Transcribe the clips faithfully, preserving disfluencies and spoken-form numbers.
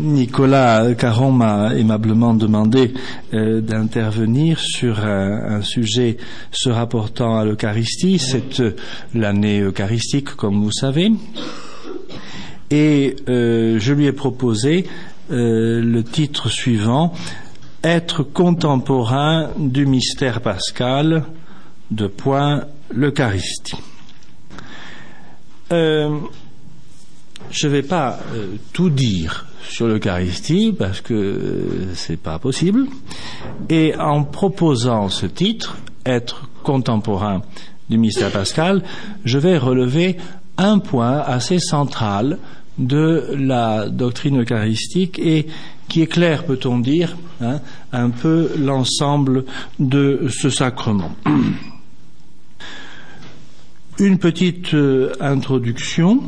Nicolas Caron m'a aimablement demandé euh, d'intervenir sur un, un sujet se rapportant à l'Eucharistie. C'est euh, l'année eucharistique, comme vous savez. Et euh, je lui ai proposé euh, le titre suivant, « Être contemporain du mystère pascal, de point l'Eucharistie ». Euh, je ne vais pas euh, tout dire sur l'Eucharistie parce que euh, c'est pas possible. Et en proposant ce titre, être contemporain du mystère pascal, je vais relever un point assez central de la doctrine eucharistique et qui éclaire, peut-on dire, hein, un peu l'ensemble de ce sacrement. Une petite euh, introduction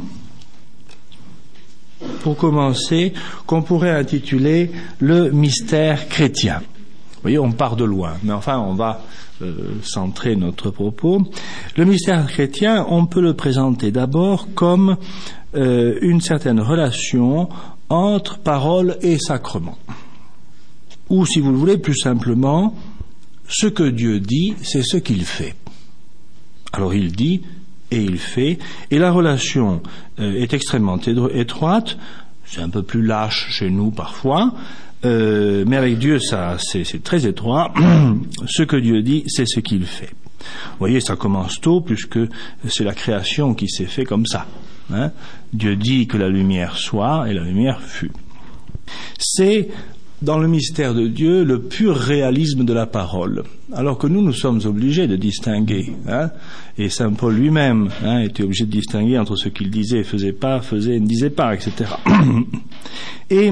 pour commencer, qu'on pourrait intituler le mystère chrétien. Vous voyez, on part de loin, mais enfin, on va euh, centrer notre propos. Le mystère chrétien, on peut le présenter d'abord comme euh, une certaine relation entre parole et sacrement. Ou, si vous le voulez, plus simplement, ce que Dieu dit, c'est ce qu'il fait. Alors il dit et il fait, et la relation euh, est extrêmement étroite, c'est un peu plus lâche chez nous parfois, euh, mais avec Dieu ça c'est, c'est très étroit. Ce que Dieu dit, c'est ce qu'il fait. Vous voyez, ça commence tôt, puisque c'est la création qui s'est fait comme ça. Hein. Dieu dit que la lumière soit, et la lumière fut. C'est dans le mystère de Dieu, le pur réalisme de la parole. Alors que nous, nous sommes obligés de distinguer. Hein, et saint Paul lui-même hein, était obligé de distinguer entre ce qu'il disait, faisait pas, faisait, ne disait pas, et cetera. Et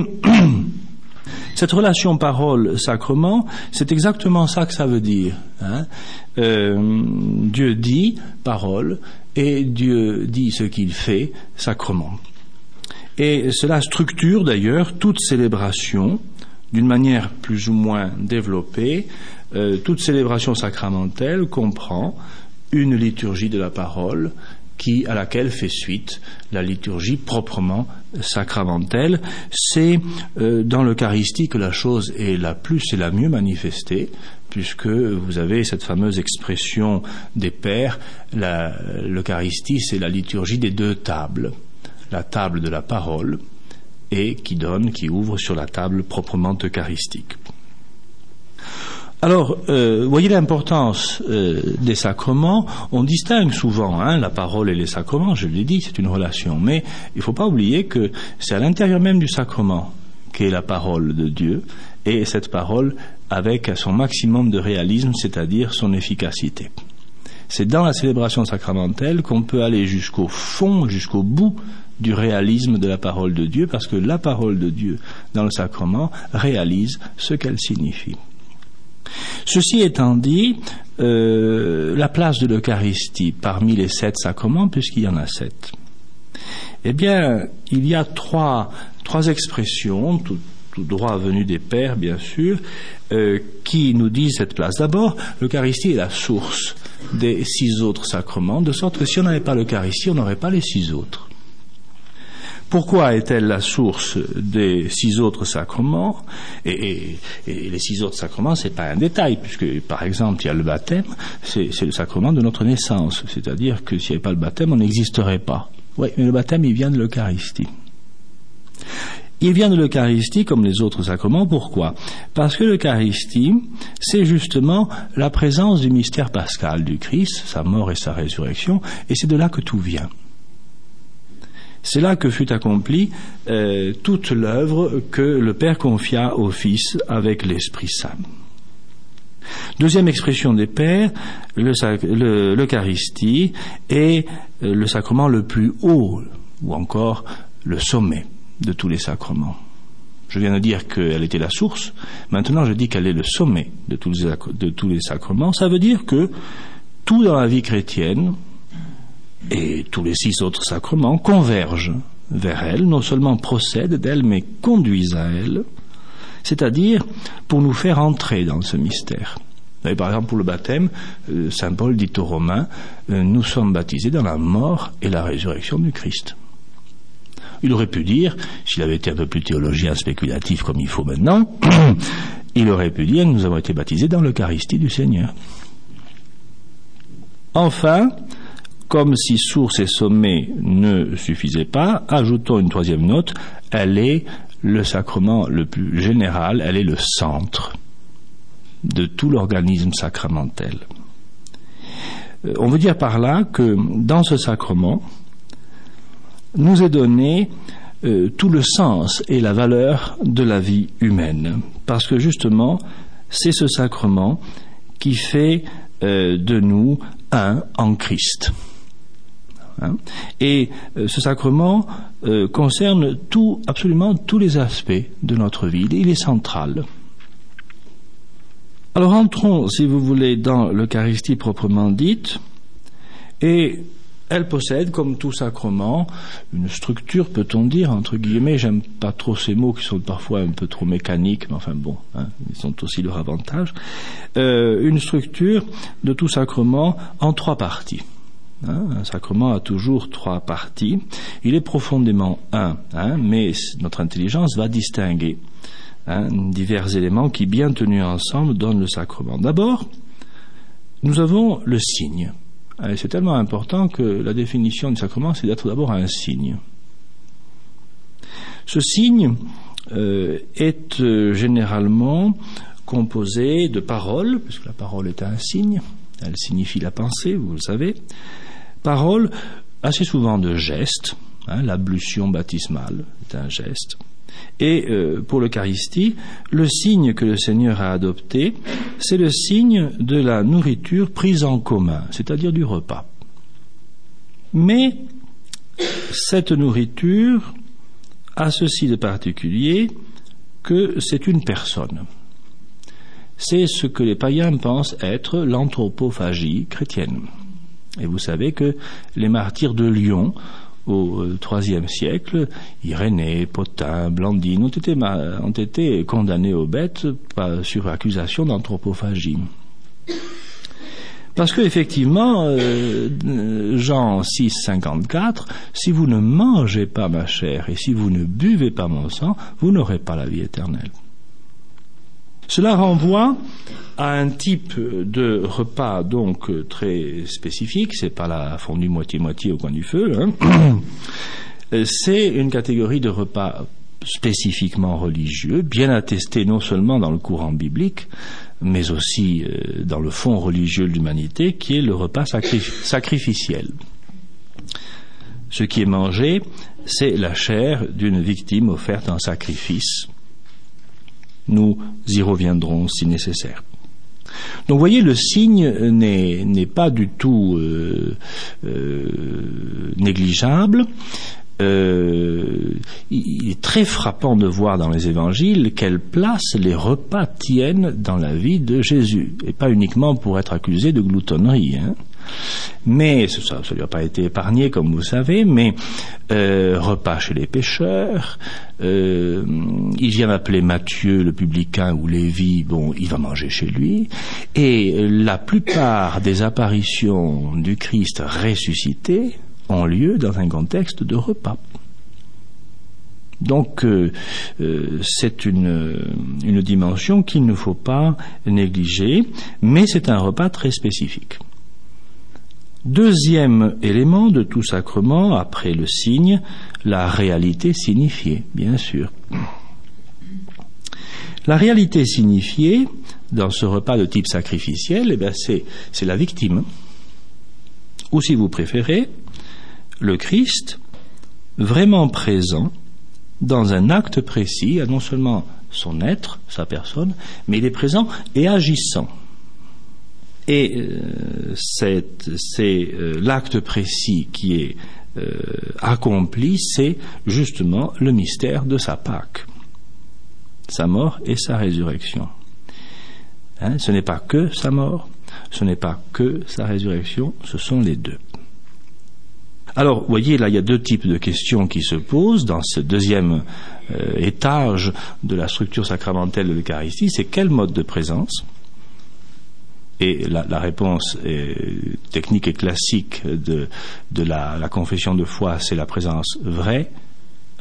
cette relation parole-sacrement, c'est exactement ça que ça veut dire. Hein. Euh, Dieu dit parole, et Dieu dit ce qu'il fait, sacrement. Et cela structure d'ailleurs toute célébration, d'une manière plus ou moins développée. Euh, toute célébration sacramentelle comprend une liturgie de la parole qui, à laquelle fait suite la liturgie proprement sacramentelle. C'est euh, dans l'Eucharistie que la chose est la plus et la mieux manifestée, puisque vous avez cette fameuse expression des pères, la, l'Eucharistie c'est la liturgie des deux tables, la table de la parole, et qui donne, qui ouvre sur la table proprement eucharistique. Alors, euh, voyez l'importance euh, des sacrements. On distingue souvent hein, la parole et les sacrements, je l'ai dit, c'est une relation, mais il ne faut pas oublier que c'est à l'intérieur même du sacrement qu'est la parole de Dieu, et cette parole avec son maximum de réalisme, c'est-à-dire son efficacité. C'est dans la célébration sacramentelle qu'on peut aller jusqu'au fond, jusqu'au bout du réalisme de la parole de Dieu, parce que la parole de Dieu dans le sacrement réalise ce qu'elle signifie. Ceci étant dit, euh, la place de l'Eucharistie parmi les sept sacrements, puisqu'il y en a sept, eh bien, il y a trois, trois expressions, tout, tout droit venues des pères, bien sûr, euh, qui nous disent cette place. D'abord, l'Eucharistie est la source des six autres sacrements, de sorte que si on n'avait pas l'Eucharistie, on n'aurait pas les six autres. Pourquoi est-elle la source des six autres sacrements ? et, et, et les six autres sacrements, c'est pas un détail, puisque par exemple, il y a le baptême, c'est, c'est le sacrement de notre naissance, c'est-à-dire que s'il n'y avait pas le baptême, on n'existerait pas. Oui, mais le baptême, il vient de l'Eucharistie. Il vient de l'Eucharistie comme les autres sacrements. Pourquoi ? Parce que l'Eucharistie, c'est justement la présence du mystère pascal du Christ, sa mort et sa résurrection, et c'est de là que tout vient. C'est là que fut accomplie euh, toute l'œuvre que le Père confia au Fils avec l'Esprit Saint. Deuxième expression des Pères, le, le, l'Eucharistie est euh, le sacrement le plus haut, ou encore le sommet de tous les sacrements. Je viens de dire qu'elle était la source, maintenant je dis qu'elle est le sommet de tous les, de tous les sacrements. Ça veut dire que tout dans la vie chrétienne, et tous les six autres sacrements convergent vers elle, non seulement procèdent d'elle, mais conduisent à elle, c'est-à-dire pour nous faire entrer dans ce mystère. Et par exemple, pour le baptême, euh, saint Paul dit aux Romains, euh, nous sommes baptisés dans la mort et la résurrection du Christ. Il aurait pu dire, s'il avait été un peu plus théologien spéculatif comme il faut maintenant, il aurait pu dire, nous avons été baptisés dans l'Eucharistie du Seigneur. Enfin, comme si source et sommet ne suffisaient pas, ajoutons une troisième note, elle est le sacrement le plus général, elle est le centre de tout l'organisme sacramentel. On veut dire par là que dans ce sacrement, nous est donné euh, tout le sens et la valeur de la vie humaine. Parce que justement, c'est ce sacrement qui fait euh, de nous un en Christ. Hein? Et euh, ce sacrement euh, concerne tout, absolument tous les aspects de notre vie. Il est central. Alors entrons, si vous voulez, dans l'Eucharistie proprement dite, et elle possède, comme tout sacrement, une structure, peut-on dire, entre guillemets, j'aime pas trop ces mots qui sont parfois un peu trop mécaniques, mais enfin bon, hein, ils sont aussi leur avantage, euh, une structure de tout sacrement en trois parties. Hein, un sacrement a toujours trois parties. Il est profondément un, hein, mais notre intelligence va distinguer Hein, divers éléments qui, bien tenus ensemble, donnent le sacrement. D'abord, nous avons le signe. Et c'est tellement important que la définition du sacrement, c'est d'être d'abord un signe. Ce signe euh, est euh, généralement composé de paroles, puisque la parole est un signe, elle signifie la pensée, vous le savez. Paroles, assez souvent de gestes, hein, l'ablution baptismale est un geste. Et euh, pour l'Eucharistie, le signe que le Seigneur a adopté, c'est le signe de la nourriture prise en commun, c'est-à-dire du repas. Mais cette nourriture a ceci de particulier que c'est une personne. C'est ce que les païens pensent être l'anthropophagie chrétienne. Et vous savez que les martyrs de Lyon, au troisième siècle, Irénée, Potin, Blandine ont été, ont été condamnés aux bêtes sur accusation d'anthropophagie. Parce que effectivement, euh, Jean six, cinquante-quatre, si vous ne mangez pas ma chair et si vous ne buvez pas mon sang, vous n'aurez pas la vie éternelle. Cela renvoie à un type de repas donc très spécifique, c'est pas la fondue moitié-moitié au coin du feu, hein. C'est une catégorie de repas spécifiquement religieux, bien attesté non seulement dans le courant biblique, mais aussi dans le fond religieux de l'humanité, qui est le repas sacrif- sacrificiel. Ce qui est mangé, c'est la chair d'une victime offerte en sacrifice. Nous y reviendrons si nécessaire. Donc, vous voyez, le signe n'est, n'est pas du tout euh, euh, négligeable. Euh, il est très frappant de voir dans les évangiles quelle place les repas tiennent dans la vie de Jésus, et pas uniquement pour être accusé de gloutonnerie, hein. Mais ça ne lui a pas été épargné, comme vous savez, mais euh, repas chez les pécheurs, euh, il vient appeler Matthieu le publicain ou Lévi, bon, il va manger chez lui, et la plupart des apparitions du Christ ressuscité ont lieu dans un contexte de repas. Donc euh, euh, c'est une, une dimension qu'il ne faut pas négliger, mais c'est un repas très spécifique. Deuxième élément de tout sacrement, après le signe, la réalité signifiée, bien sûr. La réalité signifiée, dans ce repas de type sacrificiel, eh bien c'est, c'est la victime. Ou si vous préférez, le Christ, vraiment présent, dans un acte précis, non seulement son être, sa personne, mais il est présent et agissant. Et euh, c'est, c'est euh, l'acte précis qui est euh, accompli, c'est justement le mystère de sa Pâque, sa mort et sa résurrection. Hein, ce n'est pas que sa mort, ce n'est pas que sa résurrection, ce sont les deux. Alors, vous voyez, là, il y a deux types de questions qui se posent dans ce deuxième euh, étage de la structure sacramentelle de l'Eucharistie, c'est quel mode de présence? Et la, la réponse est technique et classique de, de la, la confession de foi, c'est la présence vraie,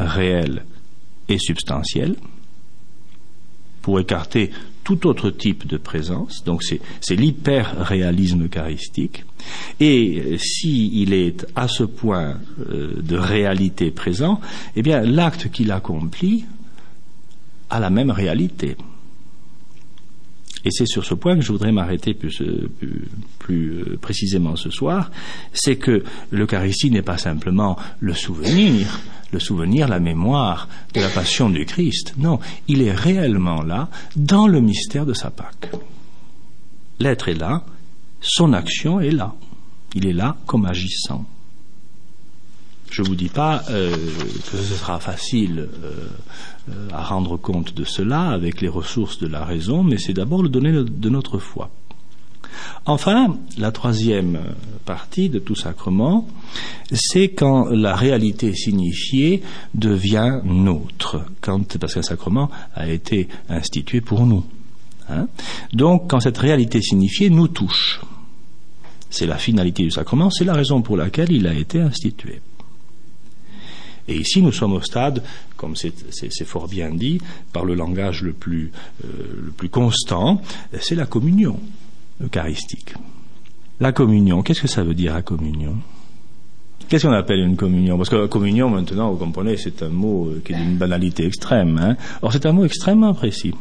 réel et substantiel, pour écarter tout autre type de présence. Donc c'est, c'est l'hyper-réalisme eucharistique. Et s'il est à ce point euh, de réalité présent, eh bien l'acte qu'il accomplit a la même réalité. Et c'est sur ce point que je voudrais m'arrêter plus, plus, plus précisément ce soir, c'est que l'Eucharistie n'est pas simplement le souvenir, le souvenir, la mémoire de la passion du Christ. Non, il est réellement là, dans le mystère de sa Pâque. L'être est là, son action est là. Il est là comme agissant. Je ne vous dis pas euh, que ce sera facile euh, euh, à rendre compte de cela avec les ressources de la raison, mais c'est d'abord le donner de notre foi. Enfin, la troisième partie de tout sacrement, c'est quand la réalité signifiée devient nôtre, quand, parce qu'un sacrement a été institué pour nous. Hein. Donc, quand cette réalité signifiée nous touche. C'est la finalité du sacrement, c'est la raison pour laquelle il a été institué. Et ici, nous sommes au stade, comme c'est, c'est, c'est fort bien dit, par le langage le plus, euh, le plus constant, c'est la communion eucharistique. La communion, qu'est-ce que ça veut dire, la communion ? Qu'est-ce qu'on appelle une communion ? Parce que la communion, maintenant, vous comprenez, c'est un mot qui est d'une banalité extrême. Hein ? Or, c'est un mot extrêmement précis.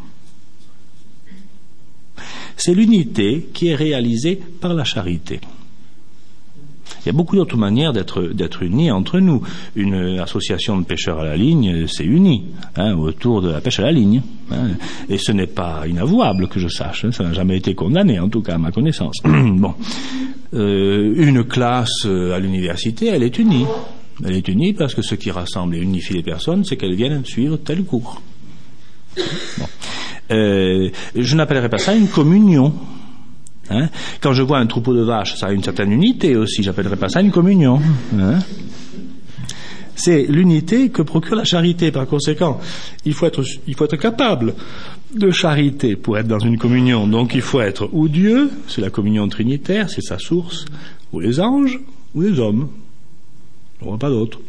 C'est l'unité qui est réalisée par la charité. Il y a beaucoup d'autres manières d'être, d'être unis entre nous. Une association de pêcheurs à la ligne s'est unie hein, autour de la pêche à la ligne. Hein, et ce n'est pas inavouable que je sache. Hein, ça n'a jamais été condamné, en tout cas à ma connaissance. Bon, euh, une classe à l'université, elle est unie. Elle est unie parce que ce qui rassemble et unifie les personnes, c'est qu'elles viennent suivre tel cours. Bon. Euh, je n'appellerais pas ça une communion. Hein? Quand je vois un troupeau de vaches, ça a une certaine unité aussi, j'appellerais pas ça une communion. Hein? C'est l'unité que procure la charité. Par conséquent, il faut être, il faut être capable de charité pour être dans une communion. Donc il faut être ou Dieu, c'est la communion trinitaire, c'est sa source, ou les anges, ou les hommes. On voit pas d'autre.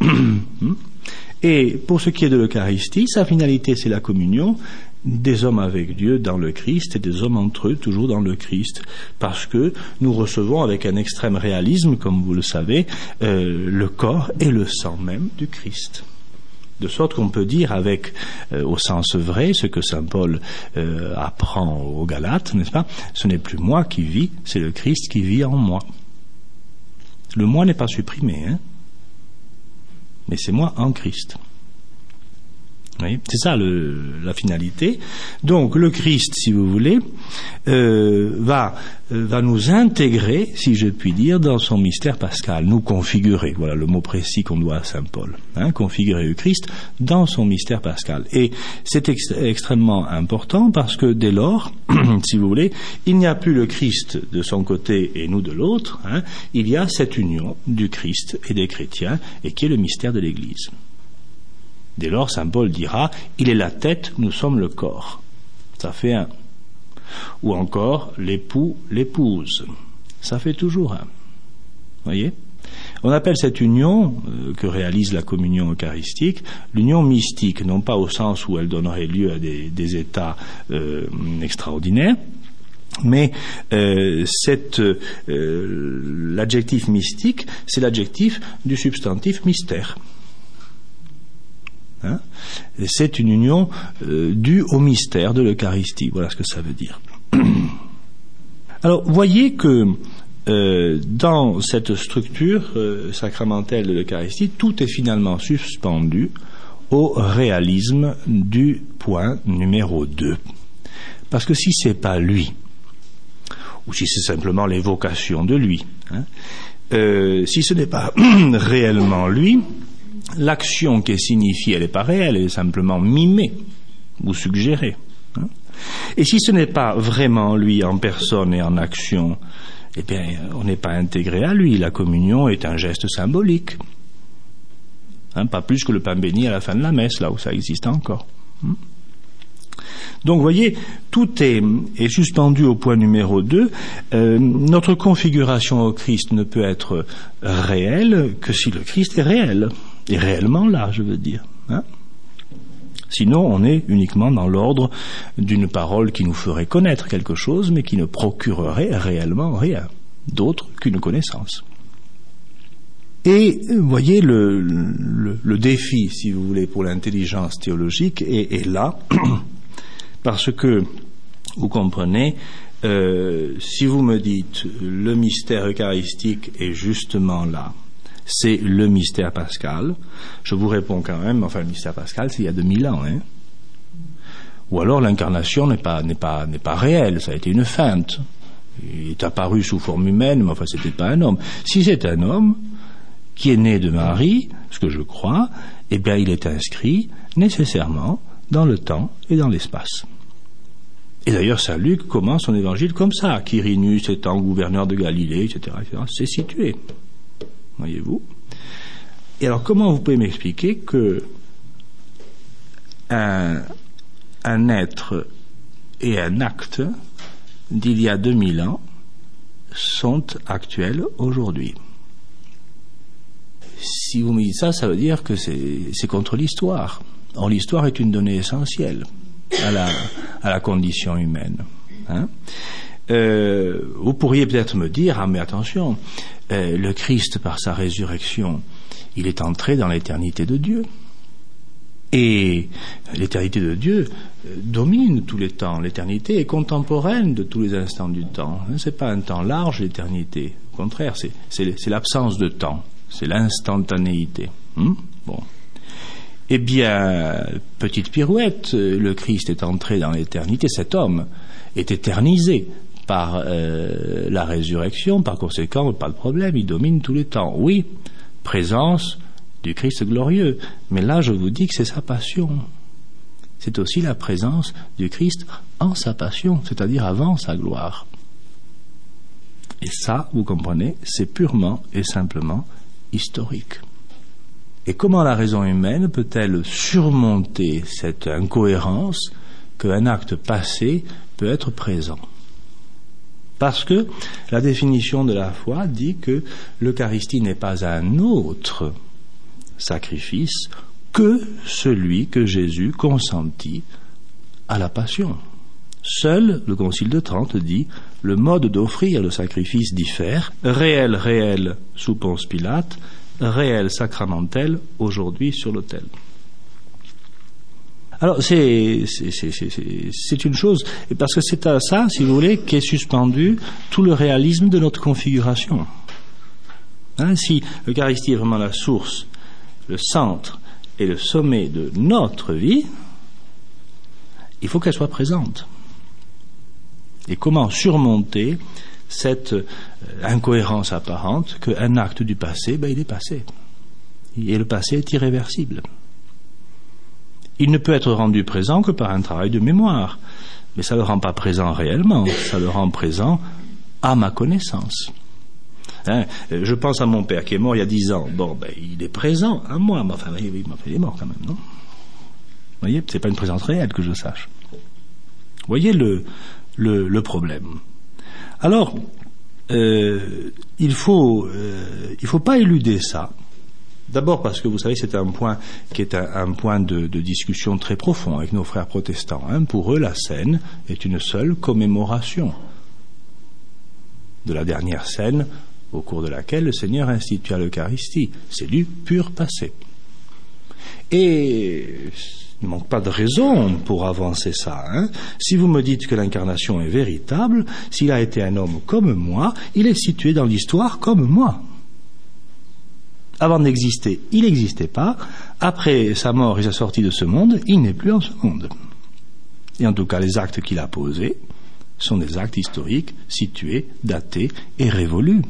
Et pour ce qui est de l'Eucharistie, sa finalité c'est la communion des hommes avec Dieu dans le Christ et des hommes entre eux toujours dans le Christ, parce que nous recevons avec un extrême réalisme, comme vous le savez, euh, le corps et le sang même du Christ. De sorte qu'on peut dire avec, euh, au sens vrai, ce que saint Paul euh, apprend aux Galates, n'est-ce pas ? Ce n'est plus moi qui vis, c'est le Christ qui vit en moi. Le moi n'est pas supprimé, hein ? Mais c'est moi en Christ. Oui, c'est ça le, la finalité. Donc le Christ, si vous voulez, euh, va, euh, va nous intégrer, si je puis dire, dans son mystère pascal, nous configurer. Voilà le mot précis qu'on doit à saint Paul. Hein, configurer le Christ dans son mystère pascal. Et c'est ex- extrêmement important parce que dès lors, si vous voulez, il n'y a plus le Christ de son côté et nous de l'autre. Hein, il y a cette union du Christ et des chrétiens et qui est le mystère de l'Église. Dès lors, saint Paul dira, il est la tête, nous sommes le corps. Ça fait un. Ou encore, l'époux, l'épouse. Ça fait toujours un. Voyez ? On appelle cette union, euh, que réalise la communion eucharistique, l'union mystique, non pas au sens où elle donnerait lieu à des, des états euh, extraordinaires, mais euh, cette, euh, l'adjectif mystique, c'est l'adjectif du substantif mystère. Hein? C'est une union euh, due au mystère de l'Eucharistie. Voilà ce que ça veut dire. Alors, voyez que euh, dans cette structure euh, sacramentelle de l'Eucharistie, tout est finalement suspendu au réalisme du point numéro deux. Parce que si c'est pas lui, ou si c'est simplement l'évocation de lui, hein, euh, si ce n'est pas réellement lui, l'action qui est signifiée, elle n'est pas réelle, elle est simplement mimée ou suggérée. Hein. Et si ce n'est pas vraiment lui en personne et en action, eh bien, on n'est pas intégré à lui. La communion est un geste symbolique. Hein, pas plus que le pain béni à la fin de la messe, là où ça existe encore. Hein. Donc, vous voyez, tout est, est suspendu au point numéro deux. Euh, notre configuration au Christ ne peut être réelle que si le Christ est réel. Et réellement là, je veux dire. Hein? Sinon, on est uniquement dans l'ordre d'une parole qui nous ferait connaître quelque chose, mais qui ne procurerait réellement rien d'autre qu'une connaissance. Et vous voyez, le, le, le défi, si vous voulez, pour l'intelligence théologique est, est là, parce que, vous comprenez, euh, si vous me dites le mystère eucharistique est justement là, c'est le mystère pascal, je vous réponds quand même, enfin le mystère pascal c'est il y a deux mille ans, hein. Ou alors l'incarnation n'est pas, n'est pas, n'est pas réelle, ça a été une feinte. Il est apparu sous forme humaine, mais enfin c'était pas un homme. Si c'est un homme qui est né de Marie, ce que je crois, eh bien il est inscrit nécessairement dans le temps et dans l'espace. Et d'ailleurs saint Luc commence son évangile comme ça, Quirinus étant gouverneur de Galilée, et cetera, et cetera. C'est situé. Voyez-vous. Et alors, comment vous pouvez m'expliquer que un, un être et un acte d'il y a deux mille ans sont actuels aujourd'hui? Si vous me dites ça, ça veut dire que c'est, c'est contre l'histoire. Or, l'histoire est une donnée essentielle à la, à la condition humaine. Hein? Euh, vous pourriez peut-être me dire, ah mais attention, euh, le Christ par sa résurrection, il est entré dans l'éternité de Dieu. Et l'éternité de Dieu euh, domine tous les temps. L'éternité est contemporaine de tous les instants du temps. Hein, c'est pas un temps large, l'éternité. Au contraire, c'est, c'est, c'est l'absence de temps. C'est l'instantanéité. Hum bon. Eh bien, petite pirouette, le Christ est entré dans l'éternité, cet homme est éternisé par euh, la résurrection, par conséquent, pas de problème, il domine tous les temps. Oui, présence du Christ glorieux, mais là je vous dis que c'est sa passion. C'est aussi la présence du Christ en sa passion, c'est-à-dire avant sa gloire. Et ça, vous comprenez, c'est purement et simplement historique. Et comment la raison humaine peut-elle surmonter cette incohérence qu'un acte passé peut être présent? Parce que la définition de la foi dit que l'Eucharistie n'est pas un autre sacrifice que celui que Jésus consentit à la Passion. Seul le Concile de Trente dit le mode d'offrir le sacrifice diffère, réel, réel sous Ponce Pilate, réel sacramentel aujourd'hui sur l'autel. Alors c'est, c'est, c'est, c'est, c'est une chose, parce que c'est à ça, si vous voulez, qu'est suspendu tout le réalisme de notre configuration. Hein, si l'Eucharistie est vraiment la source, le centre et le sommet de notre vie, il faut qu'elle soit présente. Et comment surmonter cette euh, incohérence apparente qu'un acte du passé, ben il est passé. Et le passé est irréversible. Il ne peut être rendu présent que par un travail de mémoire. Mais ça ne le rend pas présent réellement, ça le rend présent à ma connaissance. Hein, je pense à mon père qui est mort il y a dix ans. Bon, ben, il est présent à moi, mais enfin, il est mort quand même, non? Vous voyez, c'est pas une présence réelle que je sache. Vous voyez le, le, le problème. Alors, euh, il faut, euh, il faut pas éluder ça. D'abord parce que vous savez, c'est un point qui est un, un point de, de discussion très profond avec nos frères protestants. Hein. Pour eux, la scène est une seule commémoration de la dernière scène au cours de laquelle le Seigneur institua l'Eucharistie. C'est du pur passé. Et il ne manque pas de raison pour avancer ça. Hein. Si vous me dites que l'incarnation est véritable, s'il a été un homme comme moi, il est situé dans l'histoire comme moi. Avant d'exister, il n'existait pas. Après sa mort et sa sortie de ce monde, il n'est plus en ce monde. Et en tout cas, les actes qu'il a posés sont des actes historiques, situés, datés et révolus.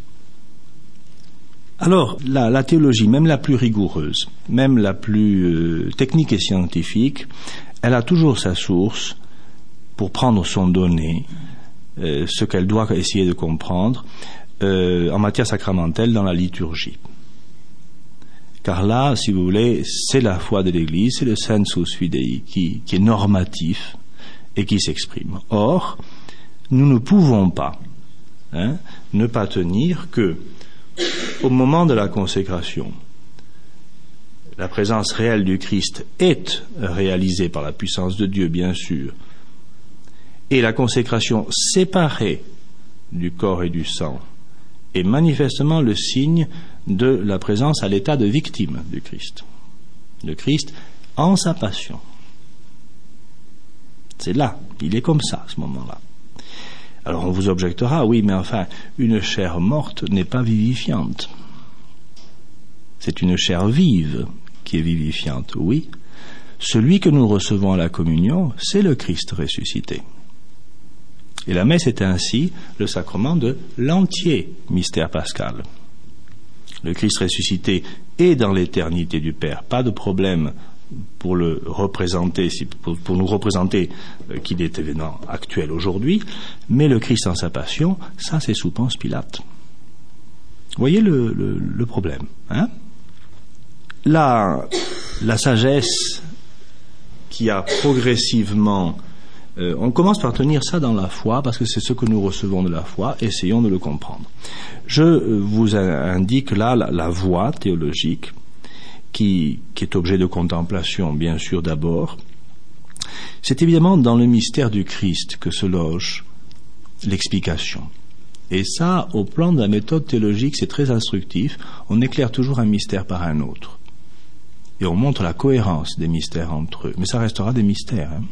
Alors, la, la théologie, même la plus rigoureuse, même la plus euh, technique et scientifique, elle a toujours sa source pour prendre son donné, euh, ce qu'elle doit essayer de comprendre euh, en matière sacramentelle dans la liturgie. Car là, si vous voulez, c'est la foi de l'Église, c'est le sensus fidei qui, qui est normatif et qui s'exprime. Or, nous ne pouvons pas hein, ne pas tenir que, au moment de la consécration, la présence réelle du Christ est réalisée par la puissance de Dieu, bien sûr, et la consécration séparée du corps et du sang est manifestement le signe de la présence à l'état de victime du Christ. Le Christ en sa passion. C'est là, il est comme ça à ce moment-là. Alors on vous objectera, oui, mais enfin, une chair morte n'est pas vivifiante. C'est une chair vive qui est vivifiante, oui. Celui que nous recevons à la communion, c'est le Christ ressuscité. Et la messe est ainsi le sacrement de l'entier mystère pascal. Le Christ ressuscité est dans l'éternité du Père, pas de problème pour le représenter, pour, pour nous représenter euh, qu'il est événement actuel aujourd'hui, mais le Christ en sa passion, ça c'est sous Ponce Pilate. Vous voyez le, le, le problème, hein? La, la sagesse qui a progressivement... Euh, on commence par tenir ça dans la foi, parce que c'est ce que nous recevons de la foi, essayons de le comprendre. Je euh, vous indique là la, la voie théologique qui, qui est objet de contemplation, bien sûr d'abord. C'est évidemment dans le mystère du Christ que se loge l'explication. Et ça, au plan de la méthode théologique, c'est très instructif. On éclaire toujours un mystère par un autre. Et on montre la cohérence des mystères entre eux. Mais ça restera des mystères, hein.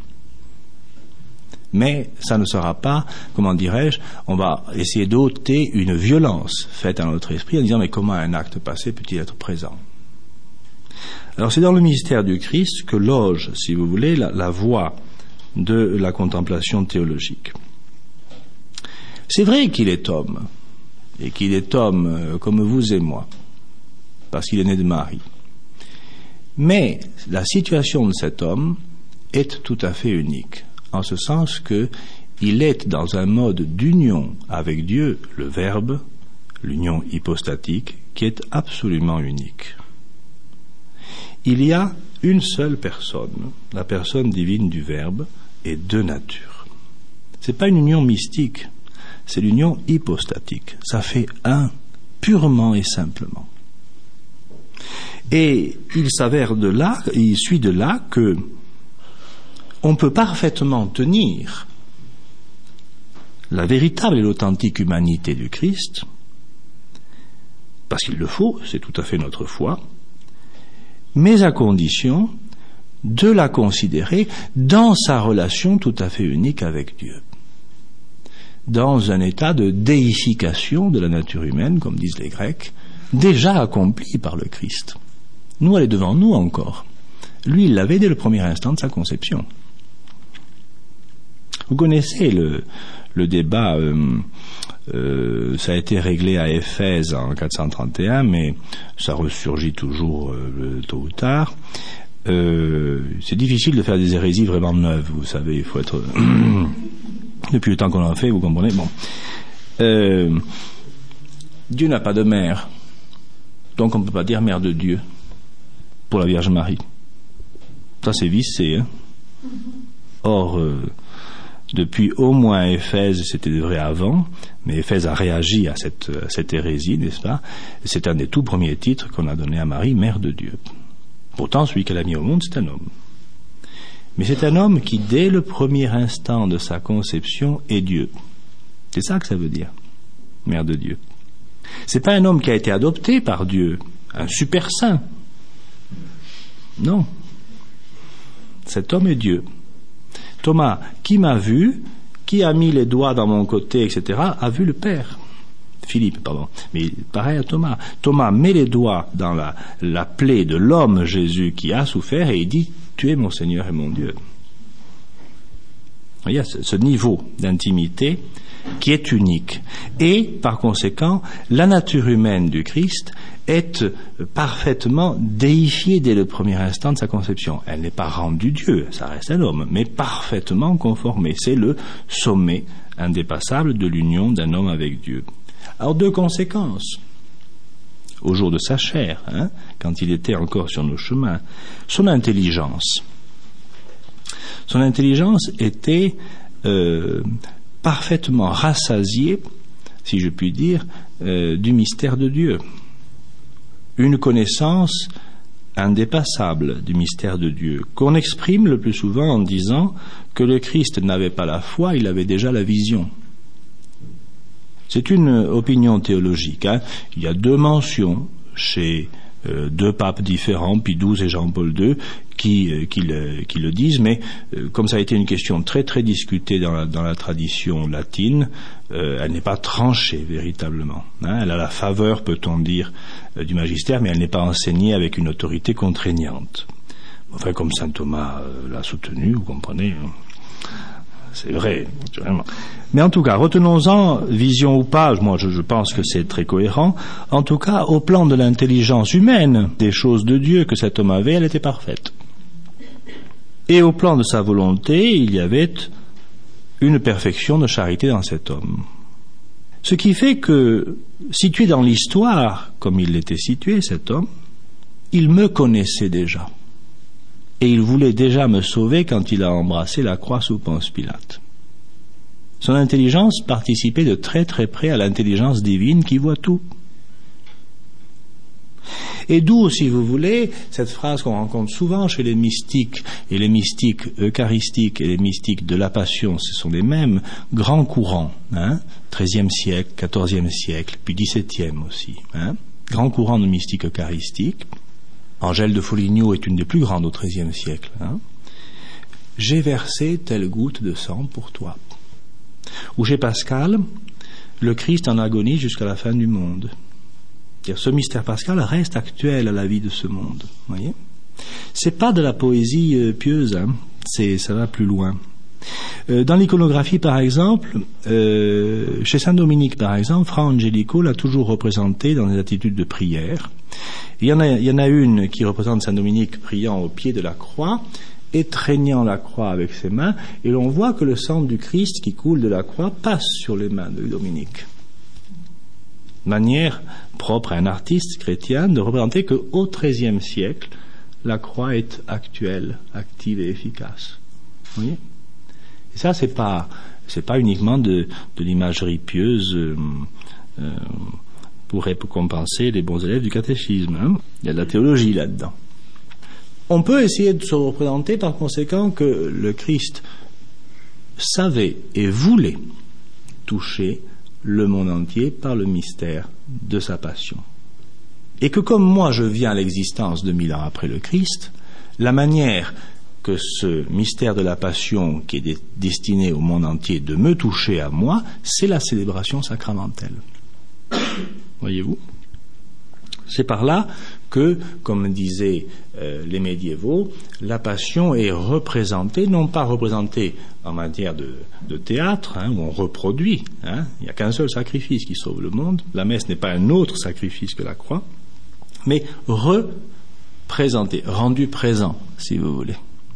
Mais ça ne sera pas, comment dirais-je, on va essayer d'ôter une violence faite à notre esprit en disant mais comment un acte passé peut-il être présent? Alors c'est dans le mystère du Christ que loge, si vous voulez, la, la voie de la contemplation théologique. C'est vrai qu'il est homme, et qu'il est homme euh, comme vous et moi, parce qu'il est né de Marie. Mais la situation de cet homme est tout à fait unique, en ce sens que il est dans un mode d'union avec Dieu, le Verbe, l'union hypostatique, qui est absolument unique. Il y a une seule personne, la personne divine du Verbe, et deux natures. C'est pas une union mystique, c'est l'union hypostatique. Ça fait un, purement et simplement. Et il s'avère de là, il suit de là que on peut parfaitement tenir la véritable et l'authentique humanité du Christ, parce qu'il le faut, c'est tout à fait notre foi, mais à condition de la considérer dans sa relation tout à fait unique avec Dieu, dans un état de déification de la nature humaine, comme disent les Grecs, déjà accompli par le Christ. Nous, elle est devant nous encore. Lui, il l'avait dès le premier instant de sa conception. Vous connaissez le, le débat, euh, euh, ça a été réglé à Éphèse en quatre cent trente et un, mais ça ressurgit toujours euh, tôt ou tard. Euh, c'est difficile de faire des hérésies vraiment neuves, vous savez, il faut être... Depuis le temps qu'on en fait, vous comprenez. Bon, euh, Dieu n'a pas de mère, donc on ne peut pas dire mère de Dieu pour la Vierge Marie. Ça c'est vicié, hein. Or, euh, depuis au moins Éphèse, c'était vrai avant, mais Éphèse a réagi à cette, à cette hérésie, n'est-ce pas? C'est un des tout premiers titres qu'on a donné à Marie, mère de Dieu. Pourtant, celui qu'elle a mis au monde, c'est un homme. Mais c'est un homme qui, dès le premier instant de sa conception, est Dieu. C'est ça que ça veut dire, mère de Dieu. C'est pas un homme qui a été adopté par Dieu, un super saint. Non. Cet homme est Dieu. Thomas, qui m'a vu, qui a mis les doigts dans mon côté, et cetera, a vu le Père. Philippe, pardon. Mais pareil à Thomas. Thomas met les doigts dans la, la plaie de l'homme Jésus qui a souffert et il dit « Tu es mon Seigneur et mon Dieu ». Il y a ce, ce niveau d'intimité qui est unique. Et, par conséquent, la nature humaine du Christ est parfaitement déifiée dès le premier instant de sa conception. Elle n'est pas rendue Dieu, ça reste un homme, mais parfaitement conformée. C'est le sommet indépassable de l'union d'un homme avec Dieu. Alors, deux conséquences. Au jour de sa chair, hein, quand il était encore sur nos chemins, son intelligence. Son intelligence était euh, parfaitement rassasiée, si je puis dire, euh, du mystère de Dieu. Une connaissance indépassable du mystère de Dieu, qu'on exprime le plus souvent en disant que le Christ n'avait pas la foi, il avait déjà la vision. C'est une opinion théologique. Hein. Il y a deux mentions chez euh, deux papes différents, Pie douze et Jean-Paul deux, qui, euh, qui, le, qui le disent, mais euh, comme ça a été une question très très discutée dans la, dans la tradition latine, euh, elle n'est pas tranchée véritablement. Hein. Elle a la faveur, peut-on dire, euh, du magistère, mais elle n'est pas enseignée avec une autorité contraignante. Enfin, comme saint Thomas euh, l'a soutenu, vous comprenez. C'est vrai, vraiment. Mais en tout cas, retenons-en, vision ou pas, moi je, je pense que c'est très cohérent. En tout cas, au plan de l'intelligence humaine, des choses de Dieu que cet homme avait, elle était parfaite. Et au plan de sa volonté, il y avait une perfection de charité dans cet homme. Ce qui fait que, situé dans l'histoire, comme il l'était situé, cet homme, il me connaissait déjà. Et il voulait déjà me sauver quand il a embrassé la croix sous Ponce Pilate. Son intelligence participait de très très près à l'intelligence divine qui voit tout. Et d'où, si vous voulez, cette phrase qu'on rencontre souvent chez les mystiques, et les mystiques eucharistiques et les mystiques de la Passion, ce sont les mêmes grands courants, hein, treizième siècle, quatorzième siècle, puis dix-septième aussi, hein, grands courants de mystique eucharistique. Angèle de Foligno est une des plus grandes au treizième siècle. Hein. J'ai versé telle goutte de sang pour toi. Ou chez Pascal, le Christ en agonie jusqu'à la fin du monde. Ce mystère pascal reste actuel à la vie de ce monde. Voyez, c'est pas de la poésie euh, pieuse, hein. C'est, ça va plus loin. Euh, dans l'iconographie, par exemple, euh, chez Saint Dominique, par exemple, Fra Angelico l'a toujours représenté dans des attitudes de prière. Il y en a, il y en a une qui représente Saint Dominique priant au pied de la croix, étreignant la croix avec ses mains, et l'on voit que le sang du Christ qui coule de la croix passe sur les mains de Dominique. Manière propre à un artiste chrétien de représenter qu'au treizième siècle, la croix est actuelle, active et efficace. Vous voyez ? Et ça, c'est pas, c'est pas uniquement de, de l'imagerie pieuse euh, euh, pour récompenser les bons élèves du catéchisme. Hein. Il y a de la théologie là-dedans. On peut essayer de se représenter par conséquent que le Christ savait et voulait toucher le monde entier par le mystère de sa passion. Et que comme moi je viens à l'existence deux mille ans après le Christ, la manière que ce mystère de la passion qui est destiné au monde entier de me toucher à moi, c'est la célébration sacramentelle. Voyez-vous ? C'est par là que, comme disaient euh, les médiévaux, la passion est représentée, non pas représentée en matière de, de théâtre, hein, où on reproduit, hein, il n'y a qu'un seul sacrifice qui sauve le monde, la messe n'est pas un autre sacrifice que la croix, mais représentée, rendu présent, si vous voulez.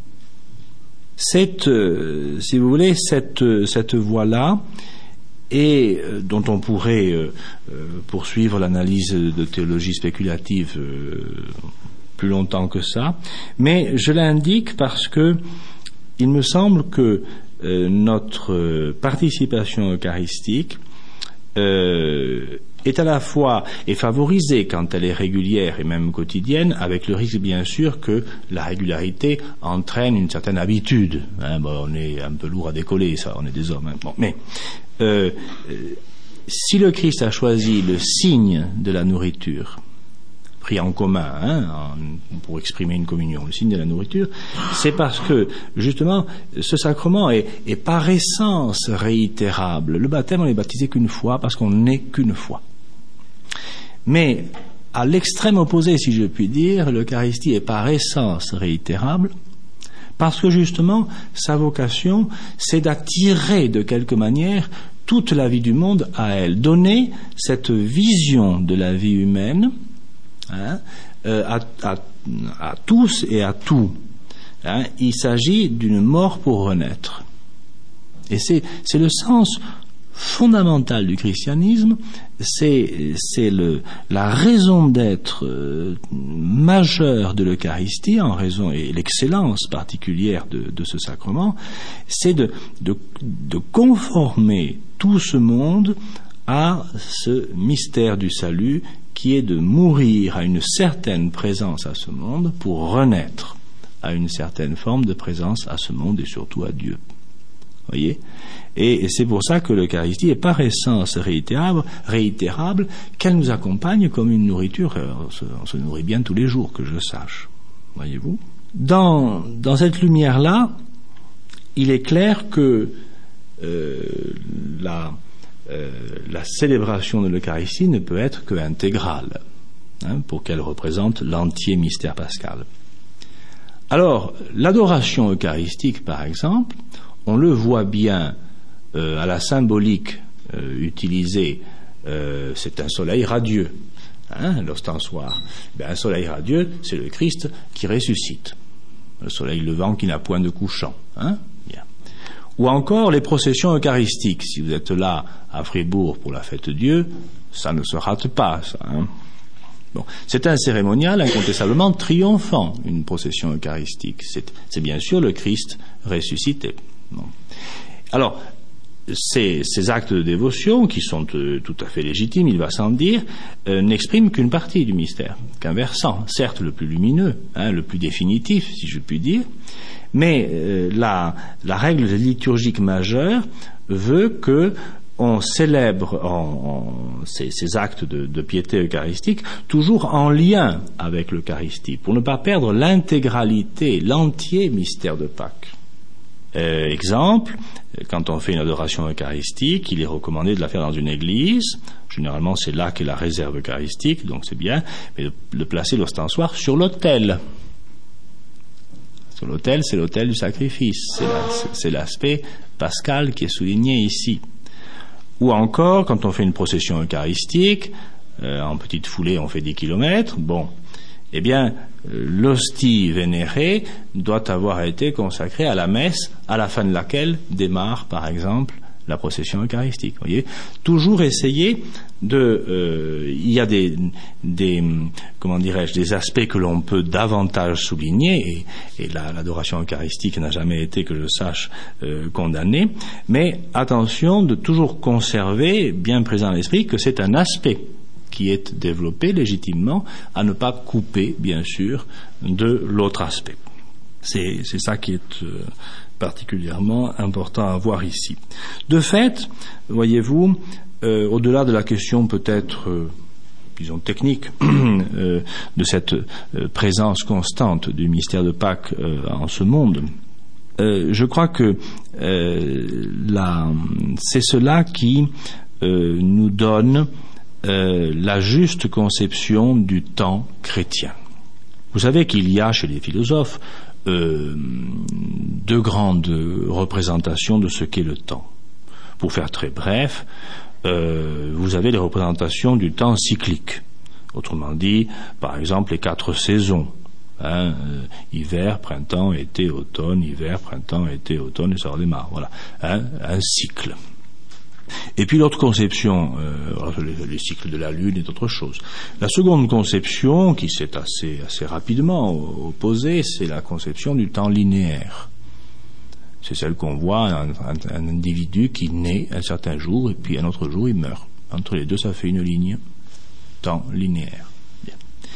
Cette, euh, si vous voulez, cette, cette voie-là, et euh, dont on pourrait euh, euh, poursuivre l'analyse de théologie spéculative euh, plus longtemps que ça, mais je l'indique parce que il me semble que euh, notre participation eucharistique euh, est à la fois est favorisée quand elle est régulière et même quotidienne, avec le risque bien sûr que la régularité entraîne une certaine habitude. Hein, bon, on est un peu lourd à décoller, ça, on est des hommes. Hein, bon, mais Euh, euh, si le Christ a choisi le signe de la nourriture, pris en commun, hein, en, pour exprimer une communion, le signe de la nourriture, c'est parce que, justement, ce sacrement est, est par essence réitérable. Le baptême, on n'est baptisé qu'une fois parce qu'on n'est qu'une fois. Mais, à l'extrême opposé, si je puis dire, l'Eucharistie est par essence réitérable, parce que justement, sa vocation, c'est d'attirer de quelque manière toute la vie du monde à elle, donner cette vision de la vie humaine hein, euh, à, à, à tous et à tout. Hein. Il s'agit d'une mort pour renaître. Et c'est, c'est le sens fondamental du christianisme, c'est, c'est le, la raison d'être euh, majeure de l'Eucharistie, en raison et l'excellence particulière de, de ce sacrement, c'est de, de, de conformer tout ce monde à ce mystère du salut qui est de mourir à une certaine présence à ce monde pour renaître à une certaine forme de présence à ce monde et surtout à Dieu. Voyez ? Et, et c'est pour ça que l'Eucharistie est par essence réitérable, réitérable qu'elle nous accompagne comme une nourriture. On se, on se nourrit bien tous les jours, que je sache. Voyez-vous ? Dans, dans cette lumière-là, il est clair que euh, la, euh, la célébration de l'Eucharistie ne peut être que intégrale, hein, pour qu'elle représente l'entier mystère pascal. Alors, l'adoration eucharistique, par exemple, on le voit bien euh, à la symbolique euh, utilisée, euh, c'est un soleil radieux, hein, l'ostensoir. Ben, un soleil radieux, c'est le Christ qui ressuscite. Le soleil levant qui n'a point de couchant. Hein, bien. Ou encore les processions eucharistiques. Si vous êtes là à Fribourg pour la fête Dieu, ça ne se rate pas, ça. Hein. Bon. C'est un cérémonial incontestablement triomphant, une procession eucharistique. C'est, c'est bien sûr le Christ ressuscité. Bon. Alors, ces, ces actes de dévotion, qui sont euh, tout à fait légitimes, il va sans dire, euh, n'expriment qu'une partie du mystère, qu'un versant, certes le plus lumineux, hein, le plus définitif, si je puis dire, mais euh, la, la règle liturgique majeure veut que on célèbre en, en, ces, ces actes de, de piété eucharistique toujours en lien avec l'Eucharistie, pour ne pas perdre l'intégralité, l'entier mystère de Pâques. Euh, exemple, quand on fait une adoration eucharistique, il est recommandé de la faire dans une église. Généralement, c'est là qu'est la réserve eucharistique, donc c'est bien, mais de, de placer l'ostensoir sur l'autel. Sur l'autel, c'est l'autel du sacrifice. C'est, la, c'est, c'est l'aspect pascal qui est souligné ici. Ou encore, quand on fait une procession eucharistique, euh, en petite foulée, on fait dix kilomètres, bon, eh bien, l'hostie vénérée doit avoir été consacrée à la messe, à la fin de laquelle démarre, par exemple, la procession eucharistique. Vous voyez, toujours essayer de, euh, il y a des, des, comment dirais-je, des aspects que l'on peut davantage souligner, et, et la, l'adoration eucharistique n'a jamais été, que je sache, euh, condamnée. Mais attention de toujours conserver bien présent à l'esprit que c'est un aspect qui est développé légitimement, à ne pas couper, bien sûr, de l'autre aspect. C'est, c'est ça qui est euh, particulièrement important à voir ici. De fait, voyez-vous, euh, au-delà de la question peut-être, euh, disons, technique, euh, de cette euh, présence constante du mystère de Pâques euh, en ce monde, euh, je crois que euh, la, c'est cela qui euh, nous donne Euh, la juste conception du temps chrétien. Vous savez qu'il y a chez les philosophes euh, deux grandes représentations de ce qu'est le temps. Pour faire très bref, euh, vous avez les représentations du temps cyclique. Autrement dit, par exemple, les quatre saisons. Hein, euh, hiver, printemps, été, automne, hiver, printemps, été, automne, et ça redémarre. Voilà, hein, un cycle. Et puis l'autre conception, euh, les, les cycles de la Lune est autre chose. La seconde conception, qui s'est assez, assez rapidement opposée, c'est la conception du temps linéaire. C'est celle qu'on voit, un, un, un individu qui naît un certain jour, et puis un autre jour il meurt. Entre les deux, ça fait une ligne. Temps linéaire. Bien.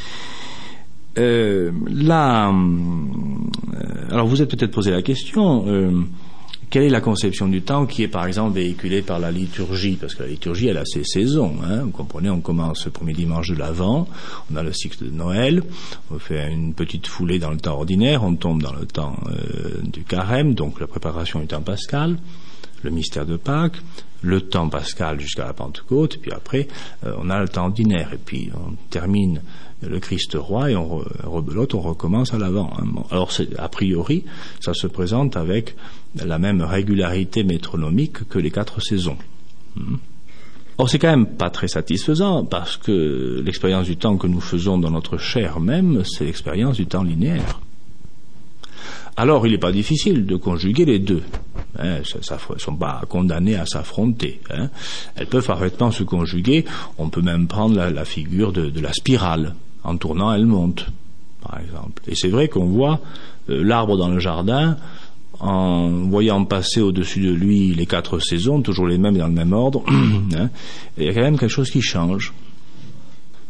Euh, là, euh, alors vous êtes peut-être posé la question... Euh, Quelle est la conception du temps qui est, par exemple, véhiculée par la liturgie? Parce que la liturgie, elle a ses saisons. Hein. Vous comprenez, on commence le premier dimanche de l'Avent, on a le cycle de Noël, on fait une petite foulée dans le temps ordinaire, on tombe dans le temps euh, du carême, donc la préparation du temps pascal, le mystère de Pâques, le temps pascal jusqu'à la Pentecôte, et puis après, euh, on a le temps ordinaire, et puis on termine le Christ roi, et on re, rebelote, on recommence à l'Avent. Hein. Bon, alors, c'est, a priori, ça se présente avec la même régularité métronomique que les quatre saisons. Mmh. Or, c'est quand même pas très satisfaisant, parce que l'expérience du temps que nous faisons dans notre chair même, c'est l'expérience du temps linéaire. Alors, il n'est pas difficile de conjuguer les deux. Hein, ça, ça, sont pas condamnées à s'affronter. Hein. Elles peuvent parfaitement se conjuguer. On peut même prendre la, la figure de, de la spirale. En tournant, elle monte, par exemple. Et c'est vrai qu'on voit euh, l'arbre dans le jardin, en voyant passer au-dessus de lui les quatre saisons, toujours les mêmes dans le même ordre. Hein, il y a quand même quelque chose qui change.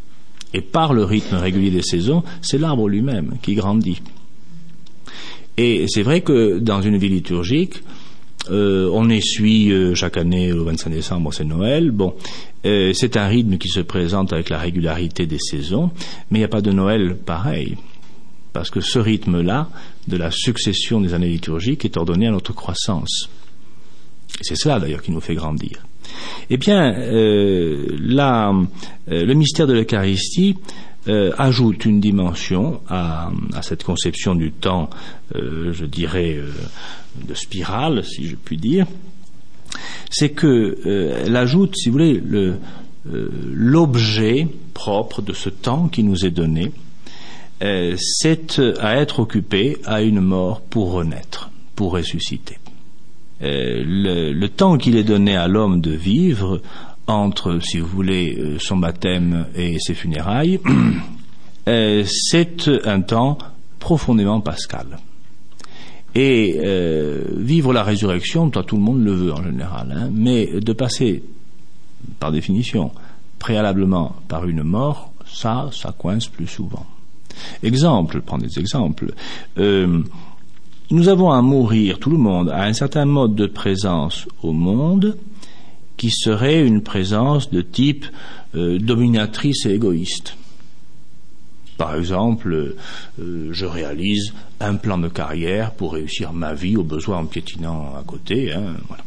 Et par le rythme régulier des saisons, c'est l'arbre lui-même qui grandit. Et c'est vrai que dans une vie liturgique, euh, on essuie euh, chaque année le vingt-cinq décembre, c'est Noël. Bon, euh, c'est un rythme qui se présente avec la régularité des saisons, mais il n'y a pas de Noël pareil. Parce que ce rythme-là, de la succession des années liturgiques, est ordonné à notre croissance. Et c'est cela d'ailleurs qui nous fait grandir. Eh bien, euh, la, euh, le mystère de l'Eucharistie euh, ajoute une dimension à, à cette conception du temps, euh, je dirais, euh, de spirale, si je puis dire. C'est que euh, elle ajoute, si vous voulez, le, euh, l'objet propre de ce temps qui nous est donné, euh, c'est à être occupé à une mort pour renaître, pour ressusciter. Euh, le, le temps qu'il est donné à l'homme de vivre entre, si vous voulez, son baptême et ses funérailles, euh, c'est un temps profondément pascal. Et euh, vivre la résurrection, toi, tout le monde le veut en général, hein, mais de passer, par définition, préalablement par une mort, ça, ça coince plus souvent. Exemple, je prends des exemples. Euh, Nous avons à mourir, tout le monde, à un certain mode de présence au monde qui serait une présence de type euh, dominatrice et égoïste. Par exemple, euh, je réalise un plan de carrière pour réussir ma vie, au besoin en piétinant à côté. Hein, voilà.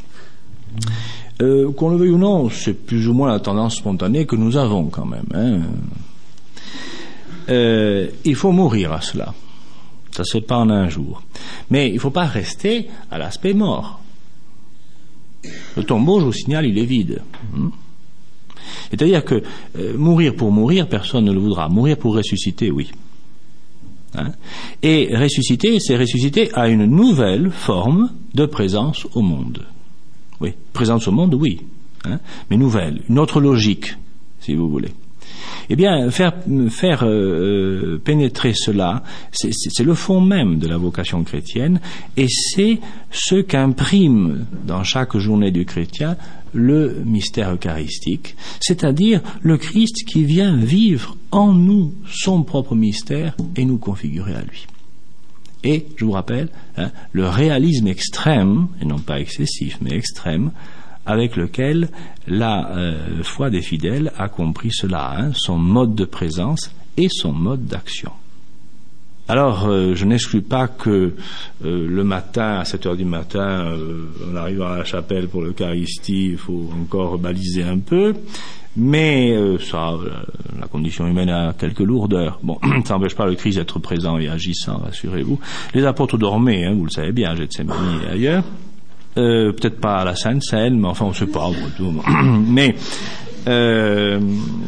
Euh, qu'on le veuille ou non, c'est plus ou moins la tendance spontanée que nous avons quand même. Hein. Euh, il faut mourir à cela. Ça se fait pas en un jour. Mais il ne faut pas rester à l'aspect mort. Le tombeau, je vous signale, il est vide. Hum. C'est-à-dire que euh, mourir pour mourir, personne ne le voudra. Mourir pour ressusciter, oui. Hein? Et ressusciter, c'est ressusciter à une nouvelle forme de présence au monde. Oui, présence au monde, oui. Hein? Mais nouvelle, une autre logique, si vous voulez. Eh bien, faire, faire euh, pénétrer cela, c'est, c'est, c'est le fond même de la vocation chrétienne, et c'est ce qu'imprime dans chaque journée du chrétien le mystère eucharistique, c'est-à-dire le Christ qui vient vivre en nous son propre mystère et nous configurer à lui. Et, je vous rappelle, hein, le réalisme extrême, et non pas excessif, mais extrême, avec lequel la euh, foi des fidèles a compris cela, hein, son mode de présence et son mode d'action. Alors, euh, je n'exclus pas que euh, le matin, à sept heures du matin, euh, on arrive à la chapelle pour l'Eucharistie, il faut encore baliser un peu, mais euh, ça, euh, la condition humaine a quelques lourdeurs. Bon, ça n'empêche pas le Christ d'être présent et agissant, rassurez-vous. Les apôtres dormaient, hein, vous le savez bien, à Gethsémani et ailleurs. Euh, peut-être pas à la Sainte Seine, mais enfin on ne sait pas. Mais euh,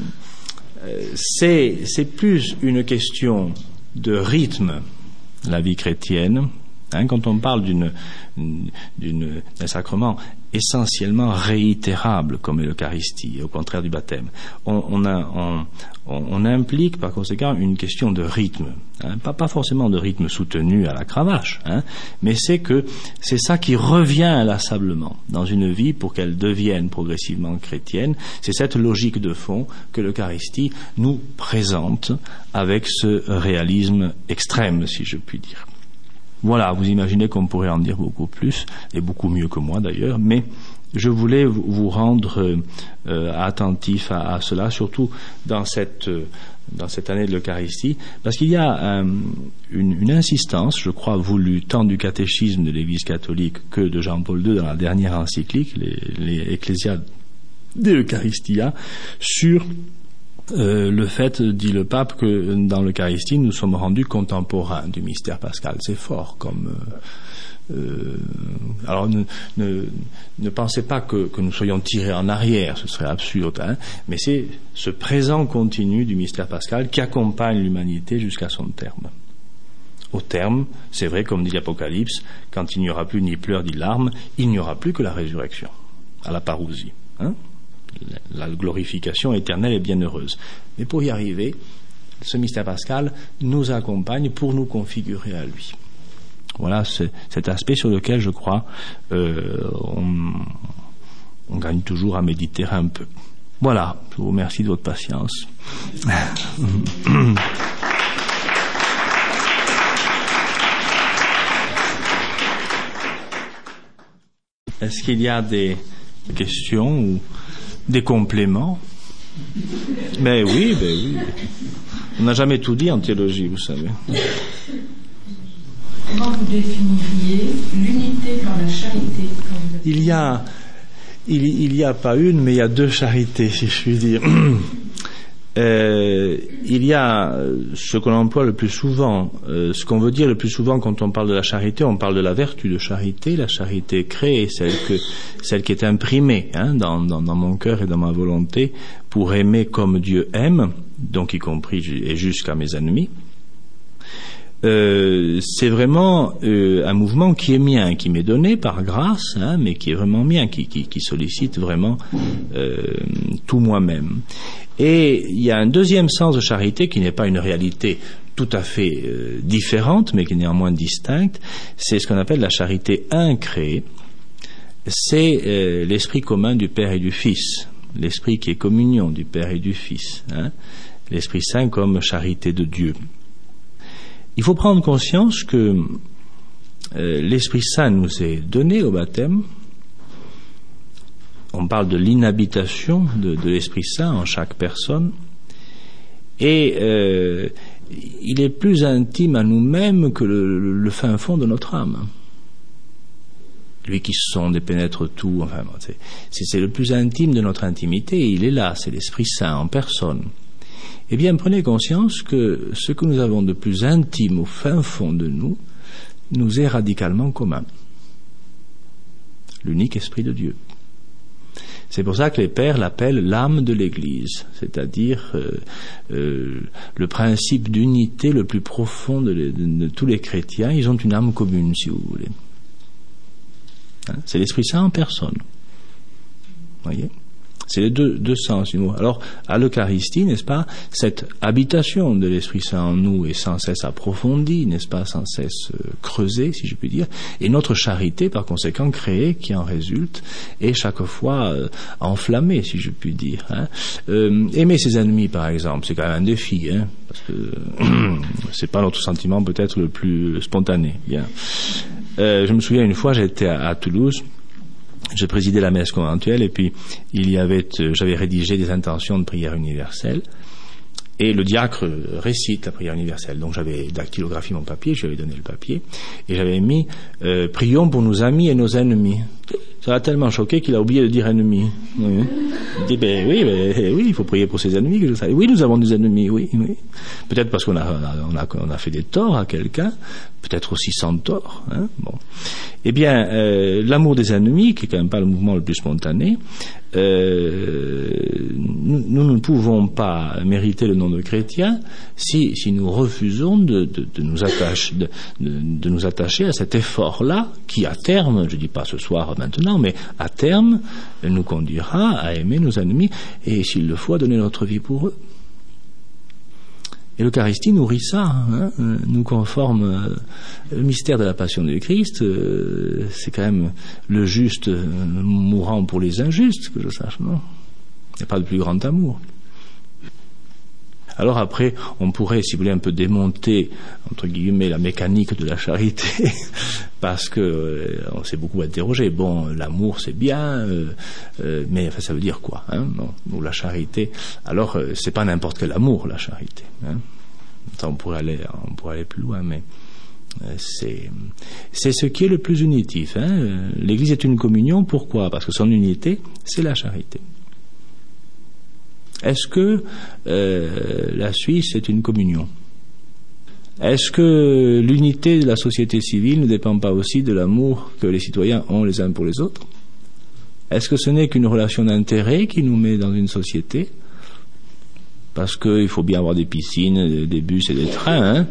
c'est, c'est plus une question de rythme, la vie chrétienne. Hein, quand on parle d'une, d'une, d'un sacrement essentiellement réitérable comme est l'Eucharistie, au contraire du baptême, on, on, a, on, on implique par conséquent une question de rythme, hein, pas, pas forcément de rythme soutenu à la cravache, hein, mais c'est que c'est ça qui revient inlassablement dans une vie pour qu'elle devienne progressivement chrétienne. C'est cette logique de fond que l'Eucharistie nous présente avec ce réalisme extrême, si je puis dire. Voilà, vous imaginez qu'on pourrait en dire beaucoup plus, et beaucoup mieux que moi d'ailleurs, mais je voulais vous rendre euh, attentif à, à cela, surtout dans cette, euh, dans cette année de l'Eucharistie, parce qu'il y a euh, une, une insistance, je crois, voulue tant du catéchisme de l'Église catholique que de Jean-Paul deux dans la dernière encyclique, les, les Ecclesia de l'Eucharistia, sur Euh, le fait, dit le pape, que dans l'Eucharistie, nous sommes rendus contemporains du mystère pascal. C'est fort comme... Euh, euh, alors, ne, ne, ne pensez pas que, que nous soyons tirés en arrière, ce serait absurde, hein, mais c'est ce présent continu du mystère pascal qui accompagne l'humanité jusqu'à son terme. Au terme, c'est vrai, comme dit l'Apocalypse, quand il n'y aura plus ni pleurs ni larmes, il n'y aura plus que la résurrection, à la parousie, hein. La glorification éternelle est bienheureuse. Mais pour y arriver, ce mystère pascal nous accompagne pour nous configurer à lui. Voilà c'est, cet aspect sur lequel, je crois, euh, on, on gagne toujours à méditer un peu. Voilà, je vous remercie de votre patience. Est-ce qu'il y a des questions ou des compléments? Ben oui, ben oui. On n'a jamais tout dit en théologie, vous savez. Comment vous définiriez l'unité par la charité? Il y a, il, il y a pas une, mais il y a deux charités, si je puis dire. Euh, il y a ce qu'on emploie le plus souvent, euh, ce qu'on veut dire le plus souvent quand on parle de la charité, on parle de la vertu de charité, la charité créée, celle que, celle qui est imprimée hein, dans, dans, dans mon cœur et dans ma volonté pour aimer comme Dieu aime, donc y compris et jusqu'à mes ennemis. Euh, c'est vraiment euh, un mouvement qui est mien, qui m'est donné par grâce, hein, mais qui est vraiment mien, qui, qui, qui sollicite vraiment euh, tout moi-même. Et il y a un deuxième sens de charité qui n'est pas une réalité tout à fait euh, différente, mais qui est néanmoins distincte, c'est ce qu'on appelle la charité incréée. C'est euh, l'esprit commun du Père et du Fils, l'esprit qui est communion du Père et du Fils, hein, l'Esprit Saint comme charité de Dieu. Il faut prendre conscience que euh, l'Esprit Saint nous est donné au baptême. On parle de l'inhabitation de, de l'Esprit Saint en chaque personne. Et euh, il est plus intime à nous-mêmes que le, le fin fond de notre âme. Lui qui sonde et pénètre tout, enfin, c'est, c'est le plus intime de notre intimité, et il est là, c'est l'Esprit Saint en personne. Eh bien, prenez conscience que ce que nous avons de plus intime au fin fond de nous, nous est radicalement commun. L'unique Esprit de Dieu. C'est pour ça que les pères l'appellent l'âme de l'Église, c'est-à-dire euh, euh, le principe d'unité le plus profond de, de, de tous les chrétiens. Ils ont une âme commune, si vous voulez. Hein? C'est l'Esprit Saint en personne. Voyez ? C'est les deux, deux sens du mot. Alors, à l'Eucharistie, n'est-ce pas, cette habitation de l'Esprit Saint en nous est sans cesse approfondie, n'est-ce pas, sans cesse euh, creusée, si je puis dire, et notre charité, par conséquent, créée, qui en résulte, est chaque fois euh, enflammée, si je puis dire. Hein. Euh, aimer ses ennemis, par exemple, c'est quand même un défi, hein, parce que euh, c'est pas notre sentiment peut-être le plus spontané. Bien. Euh, je me souviens une fois, j'étais à, à Toulouse. Je présidais la messe conventuelle et puis il y avait, euh, j'avais rédigé des intentions de prière universelle et le diacre récite la prière universelle. Donc j'avais dactylographié mon papier, je lui avais donné le papier et j'avais mis euh, « Prions pour nos amis et nos ennemis ». Ça l'a tellement choqué qu'il a oublié de dire ennemis. Oui. Il dit ben oui, ben, oui, il faut prier pour ses ennemis. Que je sache. Oui, nous avons des ennemis, oui, oui. Peut-être parce qu'on a, on a, on a fait des torts à quelqu'un, peut-être aussi sans tort. Hein, bon. Eh bien, euh, l'amour des ennemis, qui est quand même pas le mouvement le plus spontané, euh, nous, nous ne pouvons pas mériter le nom de chrétien si, si nous refusons de, de, de nous attacher, de, de, de nous attacher à cet effort-là, qui à terme, je dis pas ce soir maintenant, mais à terme, nous conduira à aimer nos ennemis et, s'il le faut, à donner notre vie pour eux. Et l'Eucharistie nourrit ça, hein, nous conforme euh, le mystère de la passion du Christ, euh, c'est quand même le juste euh, mourant pour les injustes, que je sache, non ? Il n'y a pas de plus grand amour. Alors après, on pourrait, si vous voulez, un peu démonter, entre guillemets, la mécanique de la charité, parce que euh, on s'est beaucoup interrogé. Bon, l'amour, c'est bien, euh, euh, mais enfin, ça veut dire quoi, hein, bon, ou la charité. Alors, euh, c'est pas n'importe quel amour, la charité. Hein. Ça, on pourrait aller, on pourrait aller plus loin, mais euh, c'est, c'est ce qui est le plus unitif. Hein. L'Église est une communion. Pourquoi ? Parce que son unité, c'est la charité. Est-ce que euh, la Suisse est une communion ? Est-ce que l'unité de la société civile ne dépend pas aussi de l'amour que les citoyens ont les uns pour les autres ? Est-ce que ce n'est qu'une relation d'intérêt qui nous met dans une société ? Parce qu'il faut bien avoir des piscines, des bus et des trains, hein ?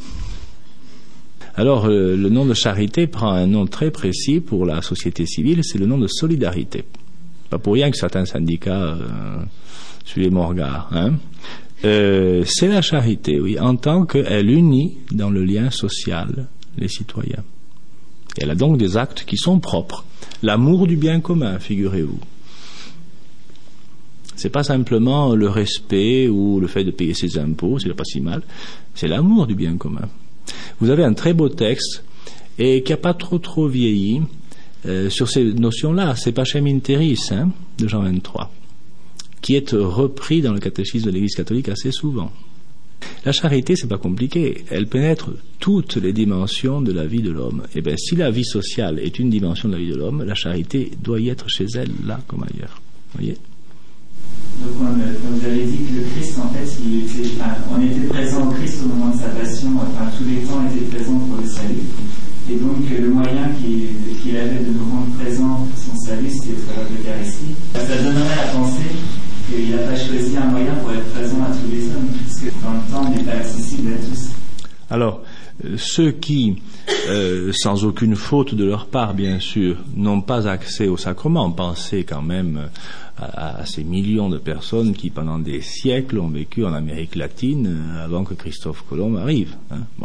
Alors, euh, le nom de charité prend un nom très précis pour la société civile, c'est le nom de solidarité. Pas pour rien que certains syndicats... Euh, suivez mon regard, hein. Euh, c'est la charité, oui, en tant qu'elle unit dans le lien social les citoyens. Et elle a donc des actes qui sont propres. L'amour du bien commun, figurez-vous. C'est pas simplement le respect ou le fait de payer ses impôts, c'est pas si mal. C'est l'amour du bien commun. Vous avez un très beau texte et qui a pas trop trop vieilli euh, sur ces notions-là. C'est Pacem in Terris, hein, de Jean vingt-trois, qui est repris dans le catéchisme de l'Église catholique assez souvent. La charité, c'est pas compliqué. Elle pénètre toutes les dimensions de la vie de l'homme. Et bien, si la vie sociale est une dimension de la vie de l'homme, la charité doit y être chez elle, là comme ailleurs. Voyez. Donc, on, comme vous avez dit que le Christ, en fait, il était, enfin, on était présent au Christ au moment de sa passion. Enfin, tous les temps étaient présents pour le salut. Et donc, le moyen qu'il, qu'il avait de nous rendre présents pour son salut, c'était au travers de l'Eucharistie. Ça donnerait à penser qu'il n'a pas choisi un moyen pour être présent à tous les hommes, puisque dans le temps, on n'est pas accessible à tous. Alors, euh, ceux qui, euh, sans aucune faute de leur part, bien sûr, n'ont pas accès au sacrement, pensez quand même à, à ces millions de personnes qui, pendant des siècles, ont vécu en Amérique latine euh, avant que Christophe Colomb arrive. Hein. Bon.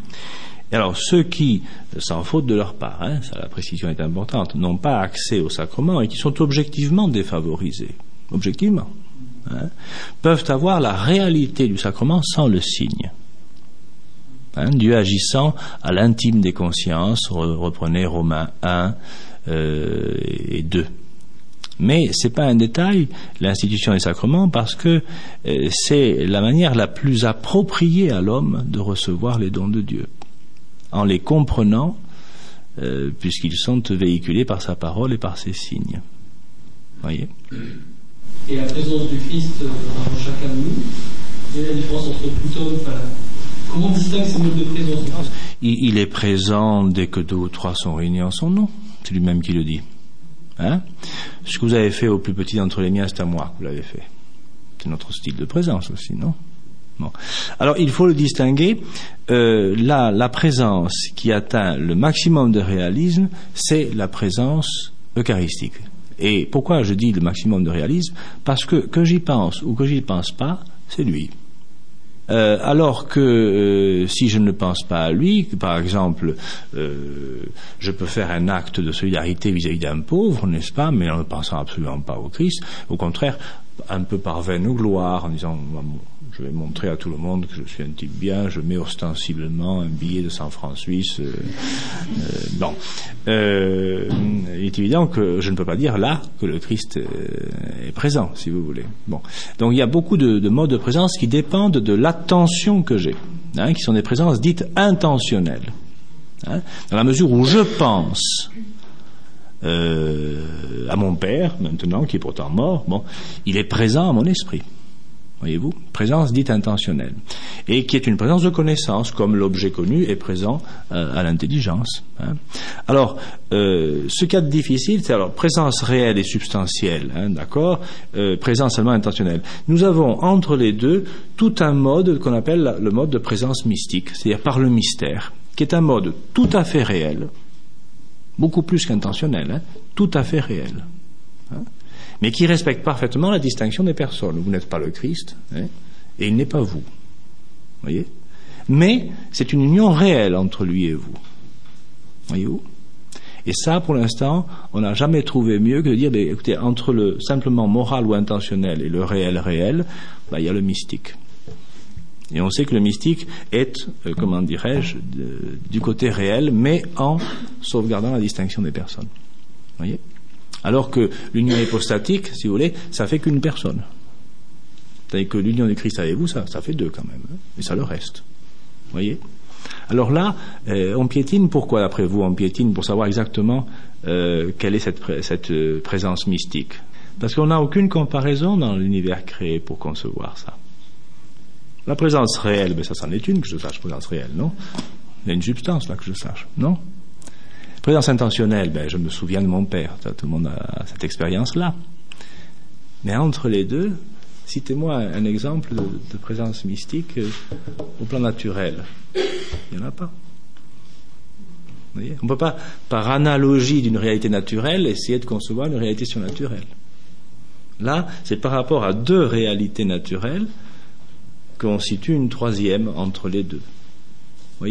Et alors, ceux qui, sans faute de leur part, hein, ça, la précision est importante, n'ont pas accès au sacrement et qui sont objectivement défavorisés, objectivement, hein, peuvent avoir la réalité du sacrement sans le signe. Hein, Dieu agissant à l'intime des consciences, reprenez Romains un euh, et deux. Mais c'est pas un détail, l'institution des sacrements, parce que euh, c'est la manière la plus appropriée à l'homme de recevoir les dons de Dieu, en les comprenant, euh, puisqu'ils sont véhiculés par sa parole et par ses signes. Voyez. Et la présence du Christ en chacun de nous, quelle est la différence entre plutôt, enfin, comment on distingue ces modes de présence? il, il est présent dès que deux ou trois sont réunis en son nom. C'est lui-même qui le dit. Hein? Ce que vous avez fait au plus petit d'entre les miens, c'est à moi que vous l'avez fait. C'est notre style de présence aussi, non? Bon. Alors, il faut le distinguer. Euh, la, la présence qui atteint le maximum de réalisme, c'est la présence eucharistique. Et pourquoi je dis le maximum de réalisme? Parce que que j'y pense ou que j'y pense pas, c'est lui. Euh, alors que euh, si je ne pense pas à lui, par exemple, euh, je peux faire un acte de solidarité vis-à-vis d'un pauvre, n'est-ce pas, mais en ne pensant absolument pas au Christ, au contraire, un peu par vaine ou gloire, en disant je vais montrer à tout le monde que je suis un type bien, je mets ostensiblement un billet de cent francs suisses. Euh, euh, bon, euh, il est évident que je ne peux pas dire là que le Christ est présent, si vous voulez. Bon, donc il y a beaucoup de, de modes de présence qui dépendent de l'attention que j'ai, hein, qui sont des présences dites intentionnelles. Hein, dans la mesure où je pense euh, à mon père, maintenant, qui est pourtant mort, bon, il est présent à mon esprit. Voyez-vous, présence dite intentionnelle, et qui est une présence de connaissance, comme l'objet connu est présent euh, à l'intelligence. Hein. Alors, euh, ce qu'il y a de difficile, c'est alors présence réelle et substantielle, hein, d'accord, euh, présence seulement intentionnelle. Nous avons entre les deux tout un mode qu'on appelle le mode de présence mystique, c'est-à-dire par le mystère, qui est un mode tout à fait réel, beaucoup plus qu'intentionnel, hein, tout à fait réel. Hein, mais qui respecte parfaitement la distinction des personnes. Vous n'êtes pas le Christ, hein, et il n'est pas vous. Voyez ? Mais c'est une union réelle entre lui et vous. Voyez-vous ? Et ça, pour l'instant, on n'a jamais trouvé mieux que de dire, ben, écoutez, entre le simplement moral ou intentionnel et le réel réel, ben, il y a le mystique. Et on sait que le mystique est, euh, comment dirais-je, de, du côté réel, mais en sauvegardant la distinction des personnes. Voyez ? Alors que l'union hypostatique, si vous voulez, ça fait qu'une personne. C'est-à-dire que l'union du Christ avec vous, ça, ça fait deux quand même. Hein, et ça le reste. Vous voyez ? Alors là, euh, on piétine. Pourquoi, d'après vous, on piétine pour savoir exactement euh, quelle est cette, pré- cette euh, présence mystique ? Parce qu'on n'a aucune comparaison dans l'univers créé pour concevoir ça. La présence réelle, ben ça, c'en est une que je sache, présence réelle, non ? Il y a une substance là que je sache, non ? Présence intentionnelle, ben, je me souviens de mon père. Tout le monde a cette expérience-là. Mais entre les deux, citez-moi un exemple de, de présence mystique euh, au plan naturel. Il n'y en a pas. Vous voyez ? On ne peut pas, par analogie d'une réalité naturelle, essayer de concevoir une réalité surnaturelle. Là, c'est par rapport à deux réalités naturelles qu'on situe une troisième entre les deux. Vous voyez ?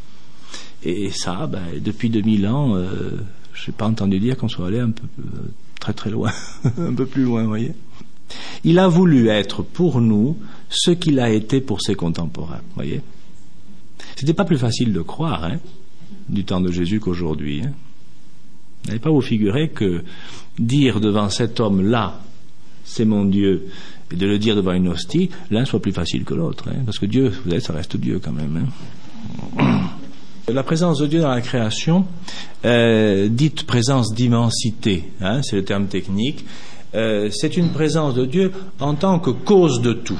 Et ça, ben, depuis deux mille ans, euh, je n'ai pas entendu dire qu'on soit allé un peu euh, très très loin, un peu plus loin, vous voyez. Il a voulu être pour nous ce qu'il a été pour ses contemporains. Voyez, c'était pas plus facile de croire, hein, du temps de Jésus qu'aujourd'hui. Hein. N'allez pas vous figurer que dire devant cet homme-là, c'est mon Dieu, et de le dire devant une hostie, l'un soit plus facile que l'autre, hein, parce que Dieu, vous savez, ça reste Dieu quand même. Hein. La présence de Dieu dans la création, euh, dite présence d'immensité, hein, c'est le terme technique, euh, c'est une présence de Dieu en tant que cause de tout.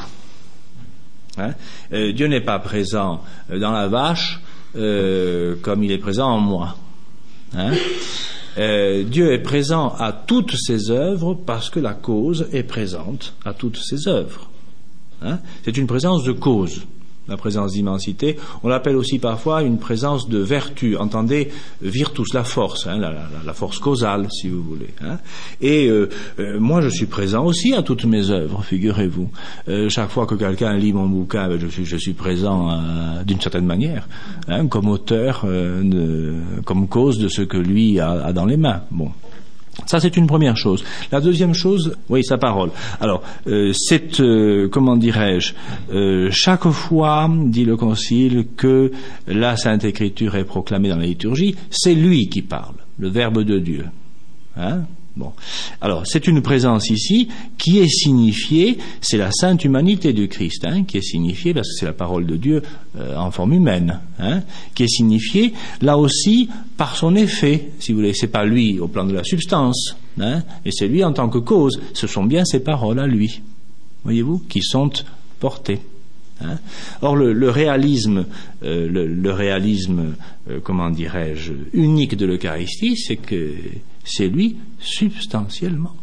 Hein. Euh, Dieu n'est pas présent dans la vache euh, comme il est présent en moi. Hein. Euh, Dieu est présent à toutes ses œuvres parce que la cause est présente à toutes ses œuvres. Hein. C'est une présence de cause. La présence d'immensité, on l'appelle aussi parfois une présence de vertu, entendez, virtus, la force, hein, la, la, la force causale, si vous voulez. Hein. Et euh, euh, moi, je suis présent aussi à toutes mes œuvres, figurez-vous. Euh, chaque fois que quelqu'un lit mon bouquin, je suis, je suis présent euh, d'une certaine manière, hein, comme auteur, euh, de, comme cause de ce que lui a, a dans les mains. Bon. Ça, c'est une première chose. La deuxième chose, oui, sa parole. Alors, euh, c'est, euh, comment dirais-je, euh, chaque fois, dit le Concile, que la Sainte Écriture est proclamée dans la liturgie, c'est lui qui parle, le Verbe de Dieu. Hein? Bon. Alors, c'est une présence ici qui est signifiée, c'est la sainte humanité du Christ, hein, qui est signifiée, parce que c'est la parole de Dieu euh, en forme humaine, hein, qui est signifiée, là aussi, par son effet, si vous voulez. C'est pas lui au plan de la substance, hein, et c'est lui en tant que cause. Ce sont bien ses paroles à lui, voyez-vous, qui sont portées. Hein. Or, le, le réalisme, euh, le, le réalisme, euh, comment dirais-je, unique de l'Eucharistie, c'est que c'est lui substantiellement.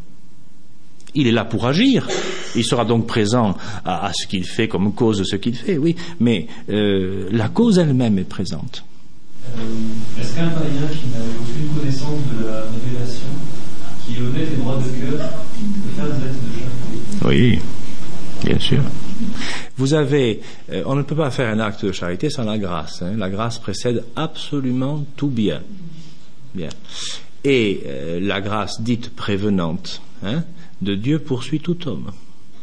Il est là pour agir. Il sera donc présent à, à ce qu'il fait comme cause de ce qu'il fait, oui. Mais euh, la cause elle-même est présente. Euh, est-ce qu'un païen qui n'a aucune connaissance de la révélation, qui est honnête et droit de cœur, peut faire des actes de charité? Oui, bien sûr. Vous avez, euh, on ne peut pas faire un acte de charité sans la grâce. Hein. La grâce précède absolument tout bien. Bien. Et euh, la grâce dite prévenante, hein, de Dieu poursuit tout homme.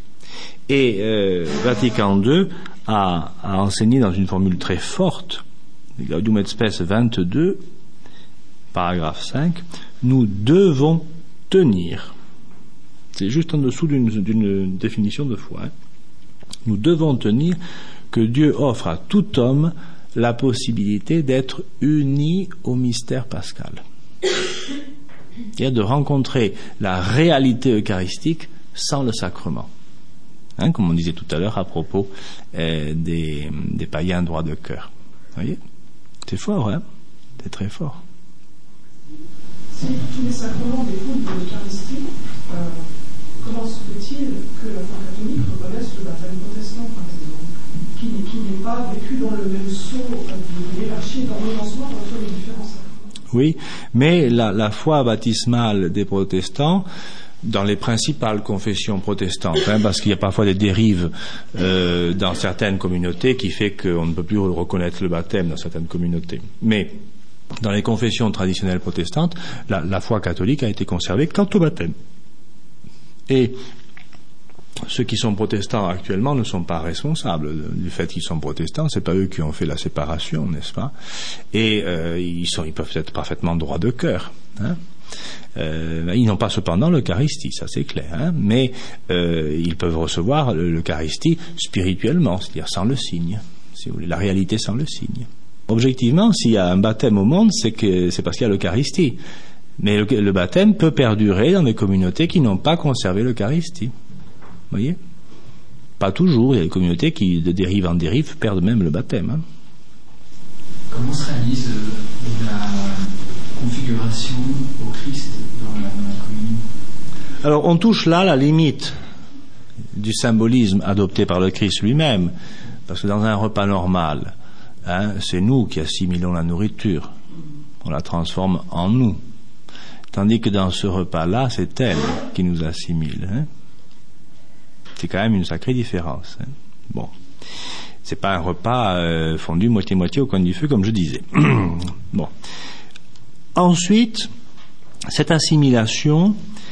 Et euh, Vatican deux a, a enseigné dans une formule très forte, Gaudium et Spes vingt-deux, paragraphe cinq, nous devons tenir. C'est juste en dessous d'une, d'une définition de foi. Hein. Nous devons tenir que Dieu offre à tout homme la possibilité d'être uni au mystère pascal. C'est-à-dire de rencontrer la réalité eucharistique sans le sacrement. Hein, comme on disait tout à l'heure à propos euh, des, des païens droits de cœur. Vous voyez ? C'est fort, hein ? C'est très fort. Si tous les sacrements découlent de l'Eucharistie, euh, comment se fait-il que la foi catholique reconnaisse le baptême protestant, par exemple, qui, qui n'est pas vécu dans le même sceau de hiérarchie et d'ordonnancement entre les différents sacrements? Oui, mais la, la foi baptismale des protestants, dans les principales confessions protestantes, hein, parce qu'il y a parfois des dérives euh, dans certaines communautés qui fait qu'on ne peut plus reconnaître le baptême dans certaines communautés. Mais dans les confessions traditionnelles protestantes, la, la foi catholique a été conservée quant au baptême. Et ceux qui sont protestants actuellement ne sont pas responsables du fait qu'ils sont protestants, c'est pas eux qui ont fait la séparation, n'est-ce pas? Et euh, ils sont, ils peuvent être parfaitement droits de cœur. Hein? Euh, ils n'ont pas cependant l'Eucharistie, ça c'est clair, hein? Mais euh, ils peuvent recevoir l'Eucharistie spirituellement, c'est-à-dire sans le signe, si vous voulez, la réalité sans le signe. Objectivement, s'il y a un baptême au monde, c'est que c'est parce qu'il y a l'Eucharistie. Mais le, le baptême peut perdurer dans des communautés qui n'ont pas conservé l'Eucharistie. Vous voyez ? Pas toujours. Il y a des communautés qui, de dérive en dérive, perdent même le baptême. Hein. Comment se réalise euh, la configuration au Christ dans la, dans la communion ? Alors, on touche là la limite du symbolisme adopté par le Christ lui-même. Parce que dans un repas normal, hein, c'est nous qui assimilons la nourriture. On la transforme en nous. Tandis que dans ce repas-là, c'est elle qui nous assimile. Hein. C'est quand même une sacrée différence. Hein. Bon, c'est pas un repas euh, fondu moitié-moitié au coin du feu, comme je disais. Bon. Ensuite, cette assimilation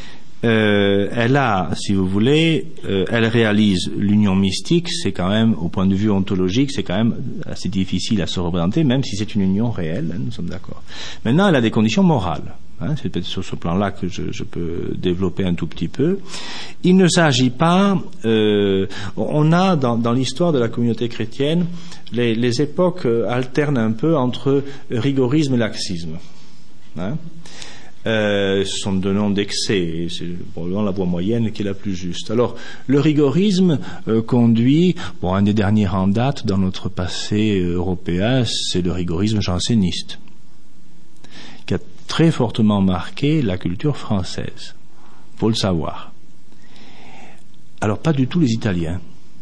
euh, elle a, si vous voulez, euh, elle réalise l'union mystique. C'est quand même, au point de vue ontologique, c'est quand même assez difficile à se représenter, même si c'est une union réelle, hein, nous sommes d'accord. Maintenant, elle a des conditions morales. Hein, c'est peut-être sur ce plan-là que je, je peux développer un tout petit peu. Il ne s'agit pas... Euh, on a, dans, dans l'histoire de la communauté chrétienne, les, les époques alternent un peu entre rigorisme et laxisme. Hein, euh, ce sont deux noms d'excès, et c'est probablement la voie moyenne qui est la plus juste. Alors, le rigorisme euh, conduit... Bon, un des derniers en date dans notre passé européen, c'est le rigorisme janséniste, qui a très fortement marqué la culture française. Faut le savoir. Alors, pas du tout les Italiens.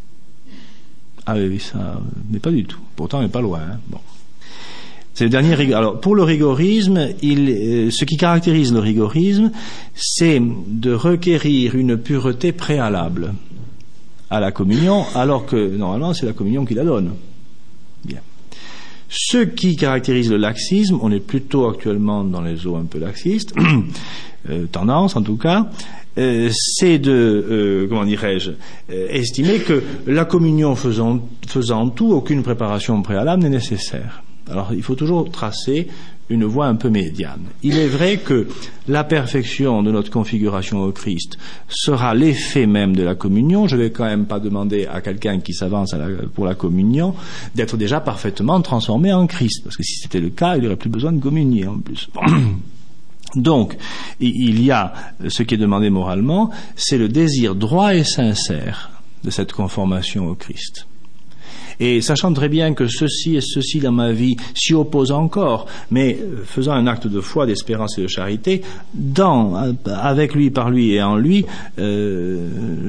Ah oui, ça, mais pas du tout. Pourtant, on n'est pas loin. Hein. Bon. C'est le dernier rigor... Alors, pour le rigorisme, il, euh, ce qui caractérise le rigorisme, c'est de requérir une pureté préalable à la communion, alors que, normalement, c'est la communion qui la donne. Bien. Ce qui caractérise le laxisme, on est plutôt actuellement dans les eaux un peu laxistes, euh, tendance en tout cas, euh, c'est de, euh, comment dirais-je, euh, estimer que la communion faisant, faisant tout, aucune préparation préalable n'est nécessaire. Alors il faut toujours tracer une voie un peu médiane. Il est vrai que la perfection de notre configuration au Christ sera l'effet même de la communion. Je ne vais quand même pas demander à quelqu'un qui s'avance à la, pour la communion d'être déjà parfaitement transformé en Christ, parce que si c'était le cas, il n'y aurait plus besoin de communier en plus. Donc, il y a ce qui est demandé moralement, c'est le désir droit et sincère de cette conformation au Christ. Et sachant très bien que ceci et ceci dans ma vie s'y opposent encore, mais faisant un acte de foi, d'espérance et de charité, dans, avec lui, par lui et en lui, euh,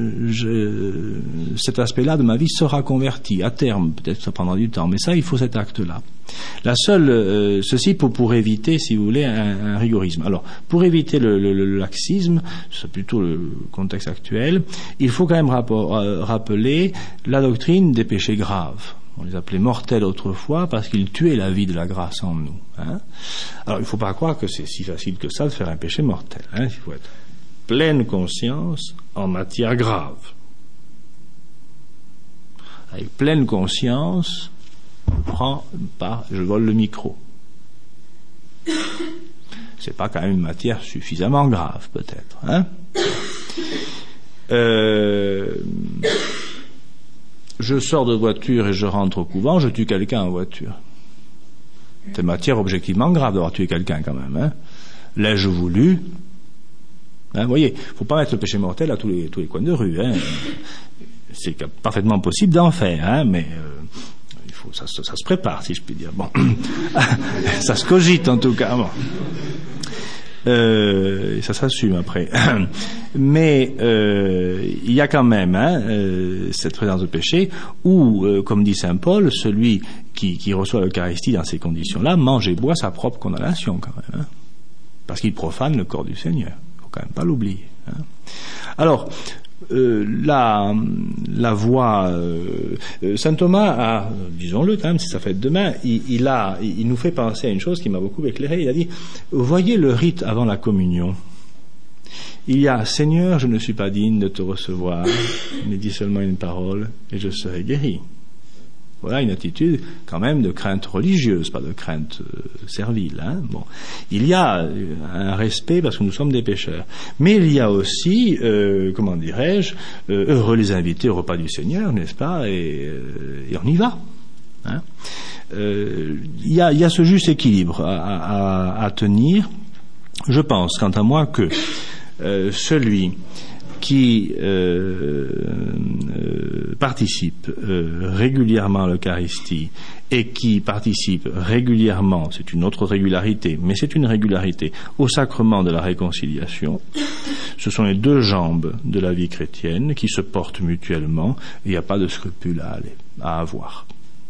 je, cet aspect-là de ma vie sera converti. À terme, peut-être ça prendra du temps, mais ça, il faut cet acte-là. La seule, euh, ceci pour, pour éviter, si vous voulez, un, un rigorisme. Alors, pour éviter le, le, le laxisme, c'est plutôt le contexte actuel, il faut quand même rapport, euh, rappeler la doctrine des péchés graves. On les appelait mortels autrefois parce qu'ils tuaient la vie de la grâce en nous. Hein. Alors, il ne faut pas croire que c'est si facile que ça de faire un péché mortel. Hein. Il faut être pleine conscience en matière grave. Avec pleine conscience, je prends par, je vole le micro. C'est pas quand même une matière suffisamment grave, peut-être. Hein. Euh, je sors de voiture et je rentre au couvent, je tue quelqu'un en voiture. C'est matière objectivement grave d'avoir tué quelqu'un quand même. Hein. L'ai-je voulu? Hein, vous voyez, il ne faut pas mettre le péché mortel à tous les, tous les coins de rue. Hein. C'est parfaitement possible d'en faire, hein, mais euh, il faut, ça, ça, ça se prépare, si je puis dire. Bon, ça se cogite en tout cas. Bon. Euh, et ça s'assume après. Mais euh, il y a quand même hein, euh, cette présence de péché où, euh, comme dit saint Paul, celui qui, qui reçoit l'Eucharistie dans ces conditions-là mange et boit sa propre condamnation quand même, hein, parce qu'il profane le corps du Seigneur. Il ne faut quand même pas l'oublier. Hein. Alors, euh, la, la voie... Euh, saint Thomas a, disons-le quand même, si ça fait demain, il, il, a, il nous fait penser à une chose qui m'a beaucoup éclairé. Il a dit, voyez le rite avant la communion. Il y a, Seigneur, je ne suis pas digne de te recevoir, mais dis seulement une parole et je serai guéri. Voilà une attitude quand même de crainte religieuse, pas de crainte euh, servile. Hein. Bon, il y a un respect parce que nous sommes des pécheurs, mais il y a aussi, euh, comment dirais-je, euh, heureux les invités au repas du Seigneur, n'est-ce pas, et, euh, et on y va. Hein. Euh, il y a, il y a ce juste équilibre à, à, à tenir. Je pense, quant à moi, que euh, celui qui euh, euh, participe euh, régulièrement à l'Eucharistie et qui participe régulièrement, c'est une autre régularité, mais c'est une régularité, au sacrement de la réconciliation, ce sont les deux jambes de la vie chrétienne qui se portent mutuellement et il n'y a pas de scrupule à, aller, à avoir.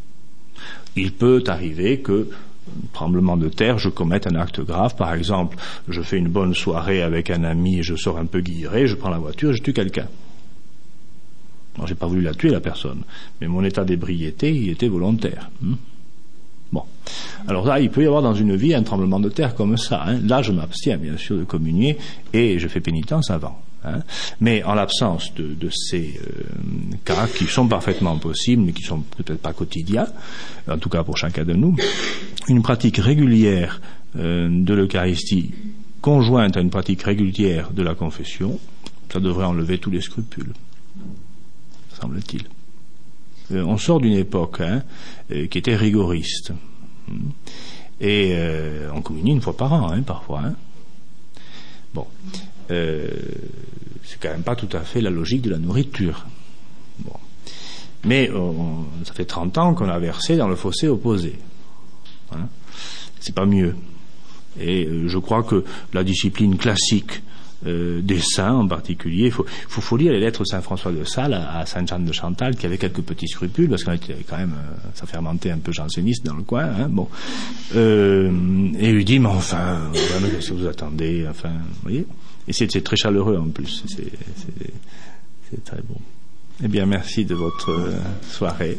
Il peut arriver que tremblement de terre, je commette un acte grave. Par exemple, je fais une bonne soirée avec un ami et je sors un peu guilleré, je prends la voiture et je tue quelqu'un. Non, j'ai pas voulu la tuer, la personne, mais mon état d'ébriété, il était volontaire. Hmm bon. Alors là, il peut y avoir dans une vie un tremblement de terre comme ça. Hein. Là, je m'abstiens, bien sûr, de communier et je fais pénitence avant. Hein. Mais en l'absence de, de ces euh, cas qui sont parfaitement possibles, mais qui sont peut-être pas quotidiens, en tout cas pour chacun de nous, une pratique régulière euh, de l'Eucharistie conjointe à une pratique régulière de la confession, ça devrait enlever tous les scrupules, semble-t-il. Euh, on sort d'une époque hein, euh, qui était rigoriste. Et euh, on communie une fois par an, hein, parfois. Hein. Bon. Euh, c'est quand même pas tout à fait la logique de la nourriture. Bon. Mais on, ça fait trente ans qu'on a versé dans le fossé opposé. Hein. C'est pas mieux. Et euh, je crois que la discipline classique euh, des saints en particulier, il faut, faut, faut lire les lettres de saint François de Sales à, à sainte Jeanne de Chantal, qui avait quelques petits scrupules, parce qu'on était quand même, euh, ça fermentait un peu janséniste dans le coin, hein, bon. Euh, et lui dit, mais enfin, vraiment, qu'est-ce que vous attendez, enfin, vous voyez. Et c'est, c'est très chaleureux en plus, c'est, c'est, c'est très bon. Eh bien, merci de votre euh, soirée.